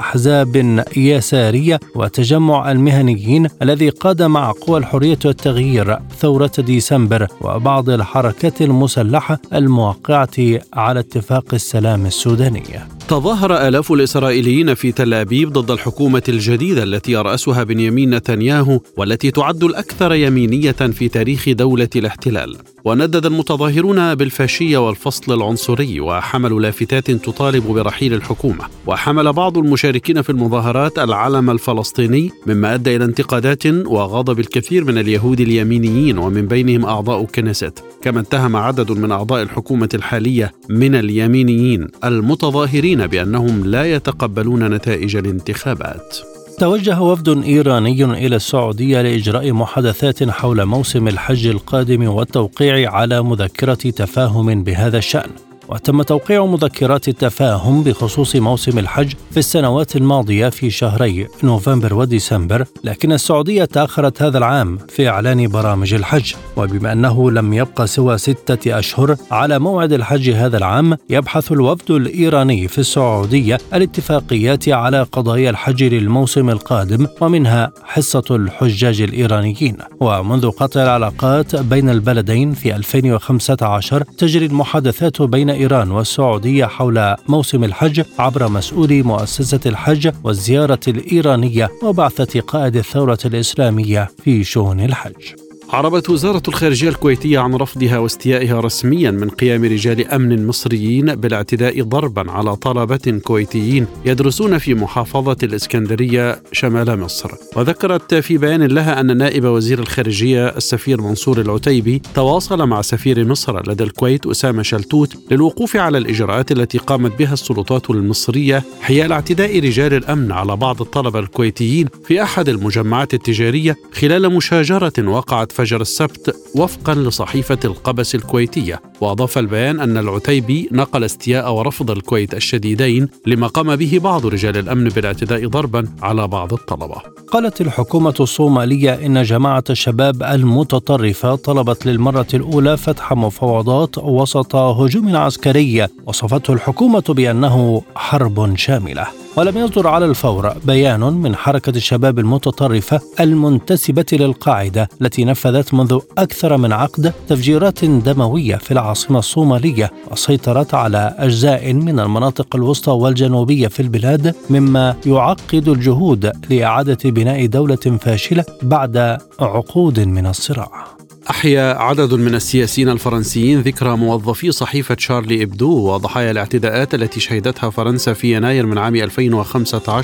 وأحزاب يسارية، وتجمع المهنيين الذي قاد مع قوى الحرية والتغيير ثورة ديسمبر، وبعض الحركات المسلحة الموقعة على اتفاق السلام السوداني. تظاهر آلاف الإسرائيليين في تل أبيب ضد الحكومة الجديدة التي يرأسها بنيامين نتنياهو، والتي تعد الأكثر يمينية في تاريخ دولة الاحتلال. وندد المتظاهرون بالفاشية والفصل العنصري، وحملوا لافتات تطالب برحيل الحكومة. وحمل بعض المشاركين في المظاهرات العلم الفلسطيني، مما أدى إلى انتقادات وغضب الكثير من اليهود اليمينيين ومن بينهم أعضاء كنيست. كما اتهم عدد من أعضاء الحكومة الحالية من اليمينيين المتظاهرين بأنهم لا يتقبلون نتائج الانتخابات. توجه وفد إيراني إلى السعودية لإجراء محادثات حول موسم الحج القادم والتوقيع على مذكرة تفاهم بهذا الشأن. وتم توقيع مذكرات التفاهم بخصوص موسم الحج في السنوات الماضية في شهري نوفمبر وديسمبر، لكن السعودية تأخرت هذا العام في إعلان برامج الحج. وبما أنه لم يبقى سوى ستة أشهر على موعد الحج هذا العام، يبحث الوفد الإيراني في السعودية الاتفاقيات على قضايا الحج للموسم القادم، ومنها حصة الحجاج الإيرانيين. ومنذ قطع العلاقات بين البلدين في ألفين وخمسة عشر تجري المحادثات بين إيران والسعودية حول موسم الحج عبر مسؤولي مؤسسة الحج والزيارة الإيرانية وبعثة قائد الثورة الإسلامية في شؤون الحج. عربت وزارة الخارجية الكويتية عن رفضها واستيائها رسميا من قيام رجال أمن مصريين بالاعتداء ضربا على طلبة كويتيين يدرسون في محافظة الإسكندرية شمال مصر. وذكرت في بيان لها أن نائب وزير الخارجية السفير منصور العتيبي تواصل مع سفير مصر لدى الكويت أسامة شلتوت للوقوف على الإجراءات التي قامت بها السلطات المصرية حيال اعتداء رجال الأمن على بعض الطلبة الكويتيين في أحد المجمعات التجارية خلال مشاجرة وقعت فجر السبت وفقا لصحيفة القبس الكويتية. وأضاف البيان أن العتيبي نقل استياء ورفض الكويت الشديدين لما قام به بعض رجال الأمن بالاعتداء ضربا على بعض الطلبة. قالت الحكومة الصومالية إن جماعة الشباب المتطرفة طلبت للمرة الأولى فتح مفاوضات وسط هجوم عسكري وصفته الحكومة بأنه حرب شاملة. ولم يصدر على الفور بيان من حركة الشباب المتطرفة المنتسبة للقاعدة التي نفذت منذ أكثر من عقد تفجيرات دموية في العاصمة الصومالية وسيطرت على أجزاء من المناطق الوسطى والجنوبية في البلاد، مما يعقد الجهود لإعادة بناء دولة فاشلة بعد عقود من الصراع. أحيا عدد من السياسيين الفرنسيين ذكرى موظفي صحيفة شارلي إبدو وضحايا الاعتداءات التي شهدتها فرنسا في يناير من عام ألفين وخمسة عشر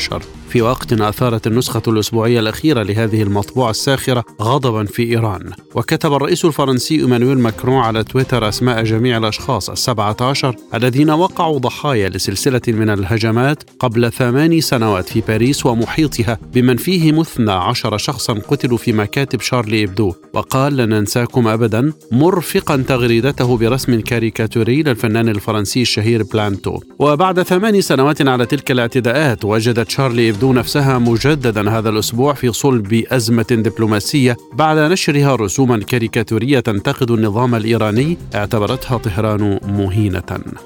في وقت أثارت النسخة الأسبوعية الأخيرة لهذه المطبوعة الساخرة غضبا في إيران. وكتب الرئيس الفرنسي إيمانويل ماكرون على تويتر أسماء جميع الأشخاص السبعة عشر الذين وقعوا ضحايا لسلسلة من الهجمات قبل ثماني سنوات في باريس ومحيطها، بمن فيهم اثنا عشر شخصا قتلوا في مكاتب شارلي إبدو. وقال: لن ننساكم أبدا، مرفقا تغريدته برسم كاريكاتوري للفنان الفرنسي الشهير بلانتو. وبعد ثماني سنوات على تلك الاعتداءات، وجدت شارلي إبدو نفسها مجددا هذا الأسبوع في صلب أزمة دبلوماسية بعد نشرها رسوما كاريكاتورية تنتقد النظام الإيراني اعتبرتها طهران مهينة.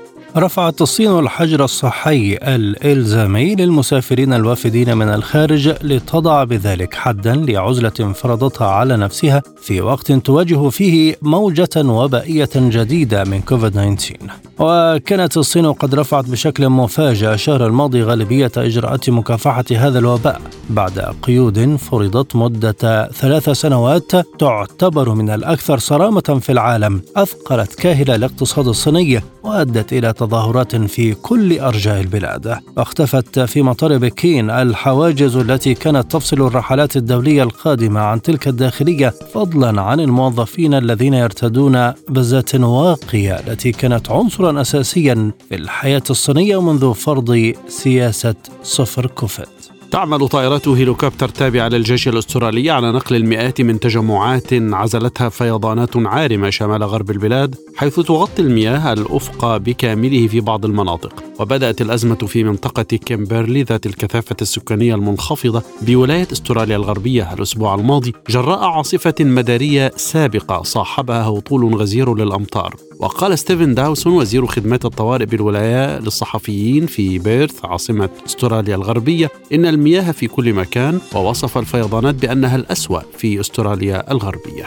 رفعت الصين الحجر الصحي الإلزامي للمسافرين الوافدين من الخارج لتضع بذلك حدا لعزلة فرضتها على نفسها في وقت تواجه فيه موجة وبائية جديدة من كوفيد تسعة عشر. وكانت الصين قد رفعت بشكل مفاجئ الشهر الماضي غالبية إجراءات مكافحة هذا الوباء بعد قيود فرضت مدة ثلاث سنوات تعتبر من الأكثر صرامة في العالم، أثقلت كاهل الاقتصاد الصيني وأدت إلى تظاهرات في كل أرجاء البلاد. واختفت في مطار بكين الحواجز التي كانت تفصل الرحلات الدولية القادمة عن تلك الداخلية، فضلا عن الموظفين الذين يرتدون بزات واقية التي كانت عنصرا أساسيا في الحياة الصينية منذ فرض سياسة صفر كوفيد. تعمل طائرات هليكوبتر تابعة للجيش الأسترالي على نقل المئات من تجمعات عزلتها فيضانات عارمة شمال غرب البلاد، حيث تغطي المياه الأفق بكامله في بعض المناطق. وبدأت الأزمة في منطقة كيمبرلي ذات الكثافة السكانية المنخفضة بولاية أستراليا الغربية الأسبوع الماضي جراء عاصفة مدارية سابقة صاحبها هطول غزير للأمطار. وقال ستيفن داوسون وزير خدمات الطوارئ بالولاية للصحفيين في بيرث عاصمة أستراليا الغربية إن المياه في كل مكان، ووصف الفيضانات بأنها الأسوأ في أستراليا الغربية.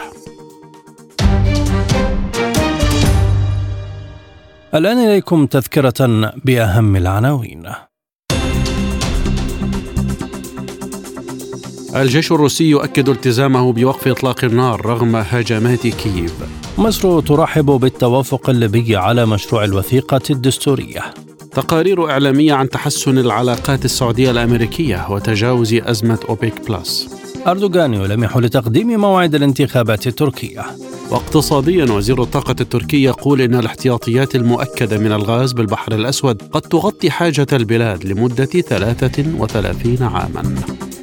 الآن إليكم تذكرة بأهم العناوين. الجيش الروسي يؤكد التزامه بوقف إطلاق النار رغم هجمات كييف. مصر ترحب بالتوافق الليبي على مشروع الوثيقة الدستورية. تقارير إعلامية عن تحسن العلاقات السعودية الأمريكية وتجاوز أزمة أوبيك بلس. أردوغان يلمح لتقديم موعد الانتخابات التركية. واقتصاديا، وزير الطاقة التركي يقول إن الاحتياطيات المؤكدة من الغاز بالبحر الأسود قد تغطي حاجة البلاد لمدة ثلاثة وثلاثين عاما.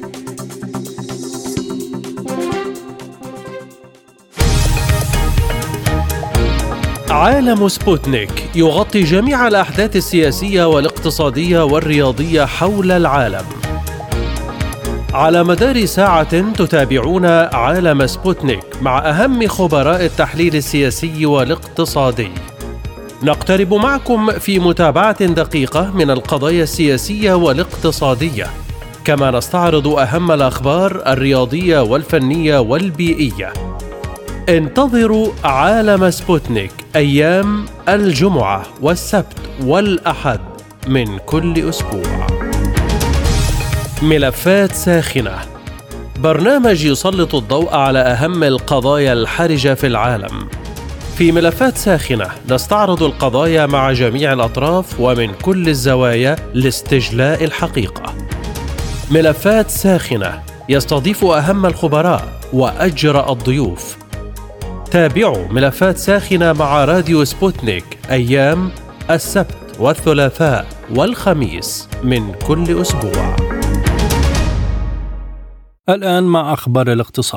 عالم سبوتنيك يغطي جميع الأحداث السياسية والاقتصادية والرياضية حول العالم. على مدار ساعة تتابعون عالم سبوتنيك مع أهم خبراء التحليل السياسي والاقتصادي. نقترب معكم في متابعة دقيقة من القضايا السياسية والاقتصادية، كما نستعرض أهم الأخبار الرياضية والفنية والبيئية. انتظروا عالم سبوتنيك أيام الجمعة والسبت والأحد من كل أسبوع. ملفات ساخنة، برنامج يسلط الضوء على أهم القضايا الحرجة في العالم. في ملفات ساخنة نستعرض القضايا مع جميع الأطراف ومن كل الزوايا لاستجلاء الحقيقة. ملفات ساخنة يستضيف أهم الخبراء وأجرأ الضيوف. تابعوا ملفات ساخنة مع راديو سبوتنيك أيام السبت والثلاثاء والخميس من كل أسبوع. الآن مع أخبار الاقتصاد.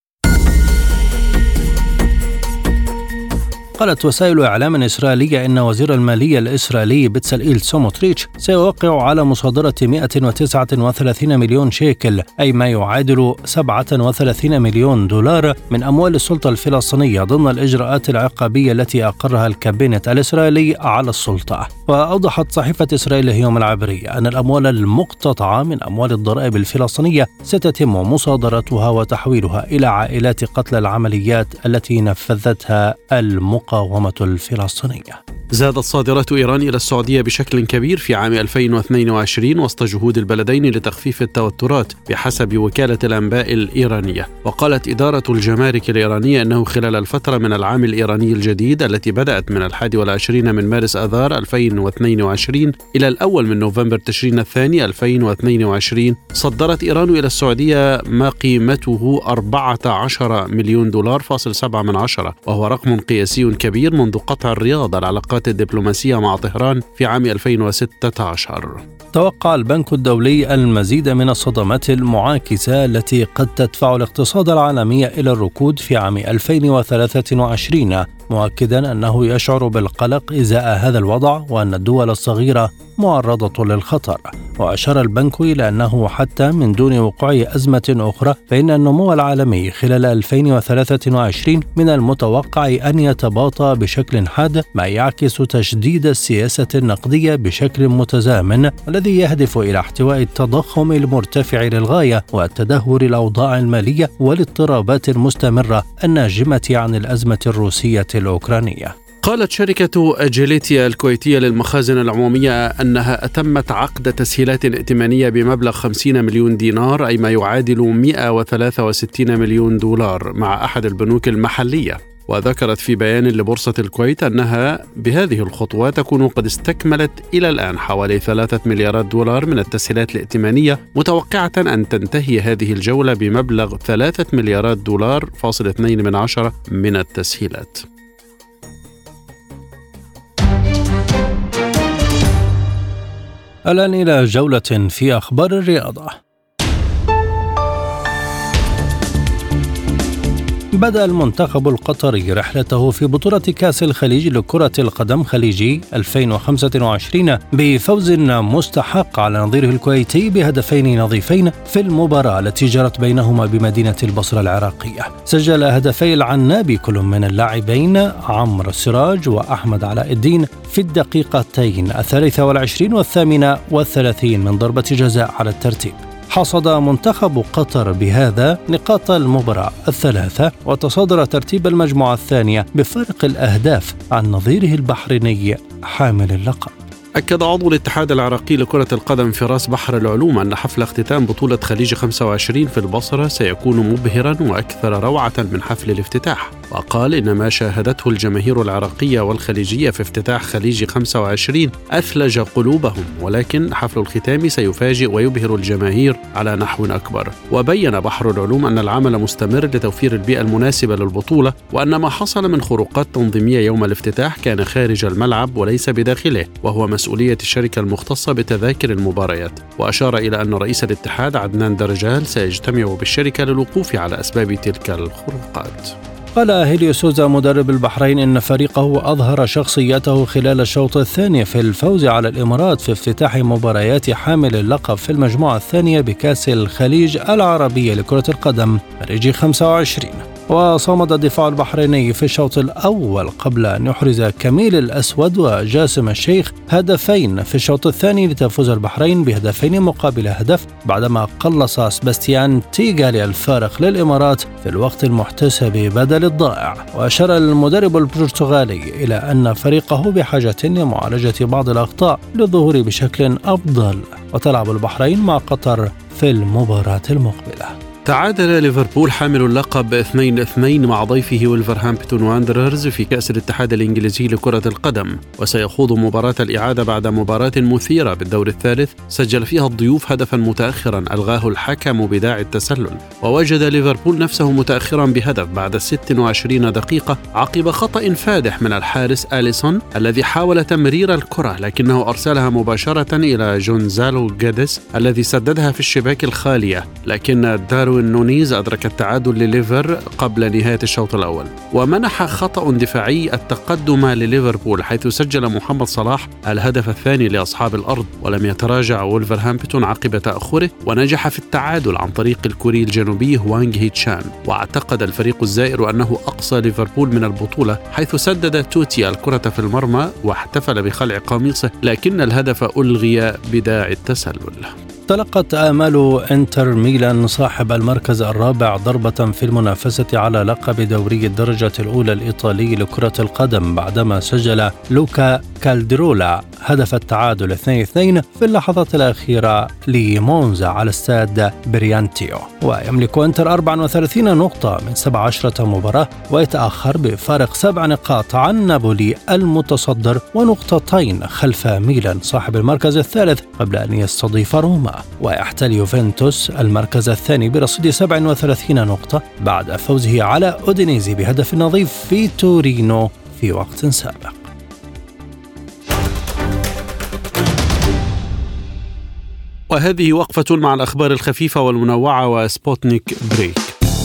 قالت وسائل إعلام إسرائيلية إن وزير المالية الإسرائيلي بتساليل سموتريتش سيوقع على مصادرة مئة وتسعة وثلاثين مليون شيكل، أي ما يعادل سبعة وثلاثين مليون دولار من أموال السلطة الفلسطينية ضمن الإجراءات العقابية التي أقرها الكابينت الإسرائيلي على السلطة. وأوضحت صحيفة إسرائيل اليوم العبرية أن الأموال المقتطعة من أموال الضرائب الفلسطينية ستتم مصادرتها وتحويلها إلى عائلات قتلى العمليات التي نفذتها المقاومة الفلسطينية. زادت صادرات إيران إلى السعودية بشكل كبير في عام ألفين واثنين وعشرين وسط جهود البلدين لتخفيف التوترات بحسب وكالة الأنباء الإيرانية. وقالت إدارة الجمارك الإيرانية أنه خلال الفترة من العام الإيراني الجديد التي بدأت من الحادي والعشرين من مارس آذار ألفين واثنين وعشرين إلى الأول من نوفمبر تشرين الثاني ألفين واثنين وعشرين صدرت إيران إلى السعودية ما قيمته أربعة عشر مليون دولار فاصل سبعة من عشرة، وهو رقم قياسي كبير منذ قطع الرياض العلاقات الدبلوماسية مع طهران في عام ألفين وستة عشر. توقع البنك الدولي المزيد من الصدمات المعاكسة التي قد تدفع الاقتصاد العالمي إلى الركود في عام ألفين وثلاثة وعشرين، مؤكدا أنه يشعر بالقلق إزاء هذا الوضع وأن الدول الصغيرة معرضة للخطر. وأشار البنك إلى أنه حتى من دون وقوع أزمة أخرى فإن النمو العالمي خلال ألفين وثلاثة وعشرين من المتوقع أن يتباطأ بشكل حاد، ما يعكس تشديد السياسة النقدية بشكل متزامن الذي يهدف إلى احتواء التضخم المرتفع للغاية وتدهور الأوضاع المالية والاضطرابات المستمرة الناجمة عن الأزمة الروسية الأوكرانية. قالت شركة أجيليتيا الكويتية للمخازن العمومية أنها أتمت عقد تسهيلات ائتمانية بمبلغ خمسين مليون دينار، أي ما يعادل مئة وثلاثة وستين مليون دولار، مع أحد البنوك المحلية. وذكرت في بيان لبورصة الكويت أنها بهذه الخطوة تكون قد استكملت إلى الآن حوالي ثلاثة مليارات دولار من التسهيلات الائتمانية، متوقعة أن تنتهي هذه الجولة بمبلغ ثلاثة مليارات دولار فاصل اثنين من عشرة من التسهيلات. الآن إلى جولة في أخبار الرياضة. بدأ المنتخب القطري رحلته في بطولة كأس الخليج لكرة القدم خليجي ألفين وخمسة وعشرين بفوز مستحق على نظيره الكويتي بهدفين نظيفين في المباراة التي جرت بينهما بمدينة البصرة العراقية. سجل هدفي العنابي كل من اللاعبين عمرو السراج وأحمد علاء الدين في الدقيقتين الثالثة والعشرين والثامنة والثلاثين من ضربة جزاء على الترتيب. حصد منتخب قطر بهذا نقاط المباراة الثلاثة وتصدر ترتيب المجموعة الثانية بفارق الأهداف عن نظيره البحريني حامل اللقب. أكد عضو الاتحاد العراقي لكرة القدم فراس بحر العلوم أن حفل اختتام بطولة خليج خمسة وعشرين في البصرة سيكون مبهرا وأكثر روعة من حفل الافتتاح. وقال إن ما شاهدته الجماهير العراقية والخليجية في افتتاح خليج خمسة وعشرين أثلج قلوبهم، ولكن حفل الختام سيفاجئ ويبهر الجماهير على نحو أكبر. وبين بحر العلوم أن العمل مستمر لتوفير البيئة المناسبة للبطولة، وأن ما حصل من خروقات تنظيمية يوم الافتتاح كان خارج الملعب وليس بداخله، وهو مسؤولية الشركة المختصة بتذاكر المباريات. وأشار إلى أن رئيس الاتحاد عدنان درجال سيجتمع بالشركة للوقوف على أسباب تلك الخروقات. قال هيليو سوزا مدرب البحرين إن فريقه أظهر شخصيته خلال الشوط الثاني في الفوز على الإمارات في افتتاح مباريات حامل اللقب في المجموعة الثانية بكأس الخليج العربية لكرة القدم خليج خمسة وعشرين. وصمد الدفاع البحريني في الشوط الأول قبل أن يحرز كميل الأسود وجاسم الشيخ هدفين في الشوط الثاني لتفوز البحرين بهدفين مقابل هدف، بعدما قلص سباستيان تيغالي الفارق للإمارات في الوقت المحتسب بدل الضائع. وأشار المدرب البرتغالي إلى أن فريقه بحاجة لمعالجة بعض الأخطاء للظهور بشكل أفضل، وتلعب البحرين مع قطر في المباراة المقبلة. تعادل ليفربول حامل اللقب اثنين اثنين مع ضيفه وولفرهامبتون واندررز في كأس الاتحاد الإنجليزي لكرة القدم، وسيخوض مباراة الإعادة بعد مباراة مثيرة بالدور الثالث سجل فيها الضيوف هدفا متأخرا ألغاه الحكم بداعي التسلل. ووجد ليفربول نفسه متأخرا بهدف بعد ست وعشرين دقيقة عقب خطأ فادح من الحارس أليسون الذي حاول تمرير الكرة لكنه أرسلها مباشرة إلى جونزالو جاديس الذي سددها في الشباك الخالية، لكن دارو النونيز أدرك التعادل لليفر قبل نهاية الشوط الأول. ومنح خطأ دفاعي التقدم لليفربول حيث سجل محمد صلاح الهدف الثاني لأصحاب الأرض، ولم يتراجع وولفرهامبتون عقب تأخره ونجح في التعادل عن طريق الكوري الجنوبي هوانغ هي تشان. واعتقد الفريق الزائر أنه أقصى ليفربول من البطولة حيث سدد توتي الكرة في المرمى واحتفل بخلع قميصه، لكن الهدف ألغي بداعي التسلل. تلقت آمال إنتر ميلان صاحب المركز الرابع ضربة في المنافسة على لقب دوري الدرجة الأولى الإيطالي لكرة القدم بعدما سجل لوكا كالديرولا هدف التعادل اثنين اثنين في اللحظات الأخيرة لمونزا على استاد بريانتيو. ويملك إنتر أربعة وثلاثين نقطة من سبع عشرة مباراة، ويتأخر بفارق سبع نقاط عن نابولي المتصدر ونقطتين خلف ميلان صاحب المركز الثالث قبل أن يستضيف روما. ويحتل يوفنتوس المركز الثاني برصيد سبع وثلاثين نقطة بعد فوزه على أودينيزي بهدف نظيف في تورينو في وقت سابق. وهذه وقفة مع الأخبار الخفيفة والمنوعة وسبوتنيك بريك.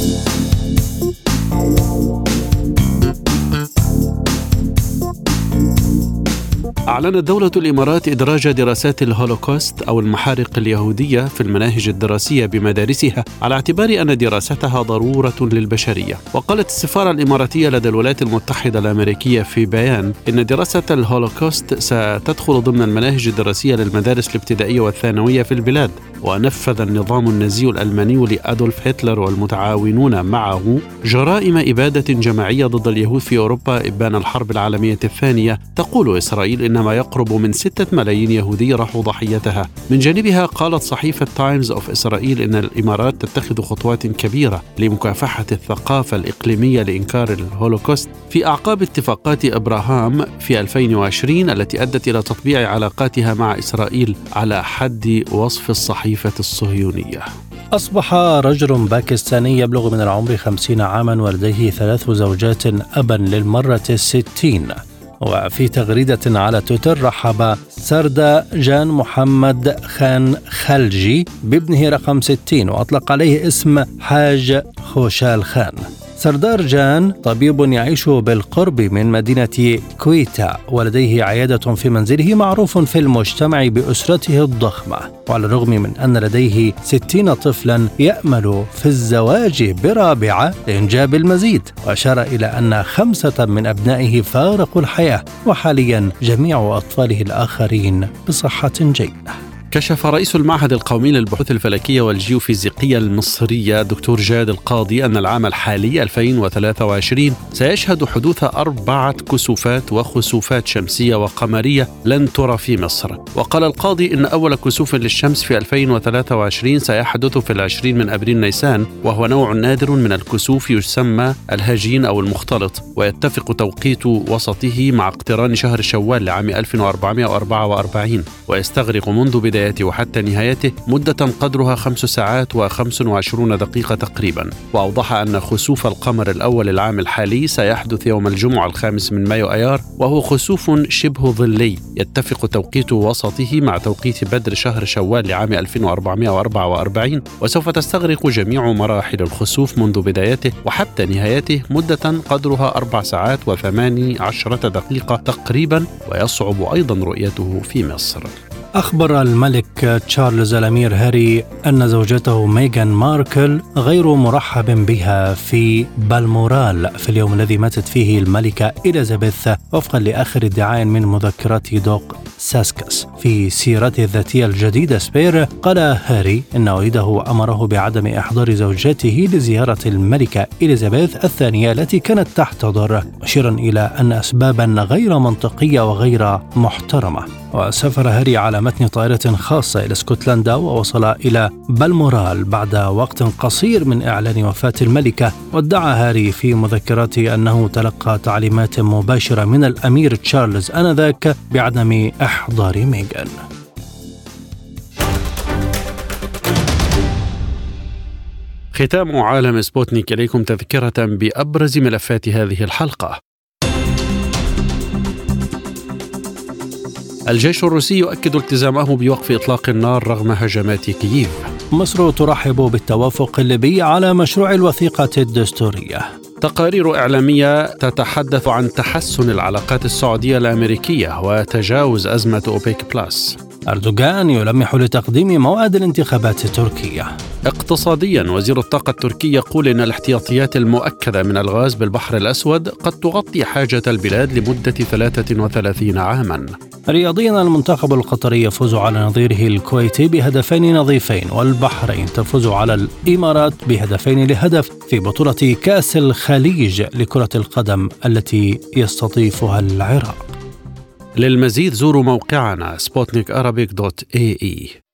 أعلنت دولة الإمارات إدراج دراسات الهولوكوست أو المحارق اليهودية في المناهج الدراسية بمدارسها على اعتبار أن دراستها ضرورة للبشرية. وقالت السفارة الإماراتية لدى الولايات المتحدة الأمريكية في بيان إن دراسة الهولوكوست ستدخل ضمن المناهج الدراسية للمدارس الابتدائية والثانوية في البلاد. ونفذ النظام النازي الألماني لأدولف هتلر والمتعاونون معه جرائم إبادة جماعية ضد اليهود في أوروبا إبان الحرب العالمية الثانية. تقول إسرائيل إن ما يقرب من ستة ملايين يهودي راحوا ضحيتها. من جانبها قالت صحيفة تايمز أوف إسرائيل إن الإمارات تتخذ خطوات كبيرة لمكافحة الثقافة الإقليمية لإنكار الهولوكوست في أعقاب اتفاقات إبراهام في ألفين وعشرين التي أدت إلى تطبيع علاقاتها مع إسرائيل على حد وصف الصحيفة الصهيونية. أصبح رجل باكستاني يبلغ من العمر خمسين عاما ولديه ثلاث زوجات أبا للمرة الستين. وفي تغريدة على تويتر رحب سردا جان محمد خان خلجي بابنه رقم ستين وأطلق عليه اسم حاج خوشال خان. سردار جان طبيب يعيش بالقرب من مدينة كويتا ولديه عيادة في منزله معروف في المجتمع بأسرته الضخمة. وعلى الرغم من أن لديه ستين طفلا يأمل في الزواج برابعة لإنجاب المزيد. وأشار إلى أن خمسة من أبنائه فارقوا الحياة وحاليا جميع أطفاله الآخرين بصحة جيدة. كشف رئيس المعهد القومي للبحوث الفلكية والجيوفيزيقية المصرية دكتور جاد القاضي أن العام الحالي ألفين وثلاثة وعشرين سيشهد حدوث أربعة كسوفات وخسوفات شمسية وقمرية لن ترى في مصر. وقال القاضي إن أول كسوف للشمس في ألفين وثلاثة وعشرين سيحدث في العشرين من أبريل نيسان، وهو نوع نادر من الكسوف يسمى الهجين أو المختلط، ويتفق توقيت وسطه مع اقتران شهر شوال لعام ألف وأربعمائة وأربعة وأربعين، ويستغرق منذ بداية وحتى نهايته مدة قدرها خمس ساعات وخمس وعشرون دقيقة تقريبا. وأوضح أن خسوف القمر الأول العام الحالي سيحدث يوم الجمعة الخامس من مايو أيار، وهو خسوف شبه ظلي يتفق توقيت وسطه مع توقيت بدر شهر شوال لعام ألف وأربعمائة وأربعة وأربعين، وسوف تستغرق جميع مراحل الخسوف منذ بدايته وحتى نهايته مدة قدرها أربع ساعات وثماني عشرة دقيقة تقريبا، ويصعب أيضا رؤيته في مصر. أخبر الملك تشارلز الأمير هاري أن زوجته ميغان ماركل غير مرحب بها في بالمورال في اليوم الذي ماتت فيه الملكة إليزابيث، وفقا لآخر ادعاء من مذكرات دوق ساسكس. في سيرته الذاتية الجديدة سبير قال هاري إن والده أمره بعدم إحضار زوجته لزيارة الملكة إليزابيث الثانية التي كانت تحتضر، مشيرا إلى أن أسبابا غير منطقية وغير محترمة. وسافر هاري على متن طائرة خاصة إلى اسكتلندا ووصل إلى بالمورال بعد وقت قصير من إعلان وفاة الملكة. وادعى هاري في مذكراته أنه تلقى تعليمات مباشرة من الأمير تشارلز آنذاك بعدم إحضار ميغان. ختام عالم سبوتنيك إليكم تذكرة بأبرز ملفات هذه الحلقة. الجيش الروسي يؤكد التزامه بوقف إطلاق النار رغم هجمات كييف. مصر ترحب بالتوافق الليبي على مشروع الوثيقة الدستورية. تقارير إعلامية تتحدث عن تحسن العلاقات السعودية الأمريكية وتجاوز أزمة أوبيك بلاس. أردوغان يلمح لتقديم موعد الانتخابات التركية. اقتصاديا، وزير الطاقة التركي يقول إن الاحتياطيات المؤكدة من الغاز بالبحر الأسود قد تغطي حاجة البلاد لمدة ثلاثة وثلاثين عاما. رياضيا، المنتخب القطري يفوز على نظيره الكويتي بهدفين نظيفين، والبحرين تفوز على الإمارات بهدفين لهدف في بطولة كأس الخليج لكرة القدم التي يستضيفها العراق. للمزيد زوروا موقعنا سبوتنيك أرابيك دوت إيه إي.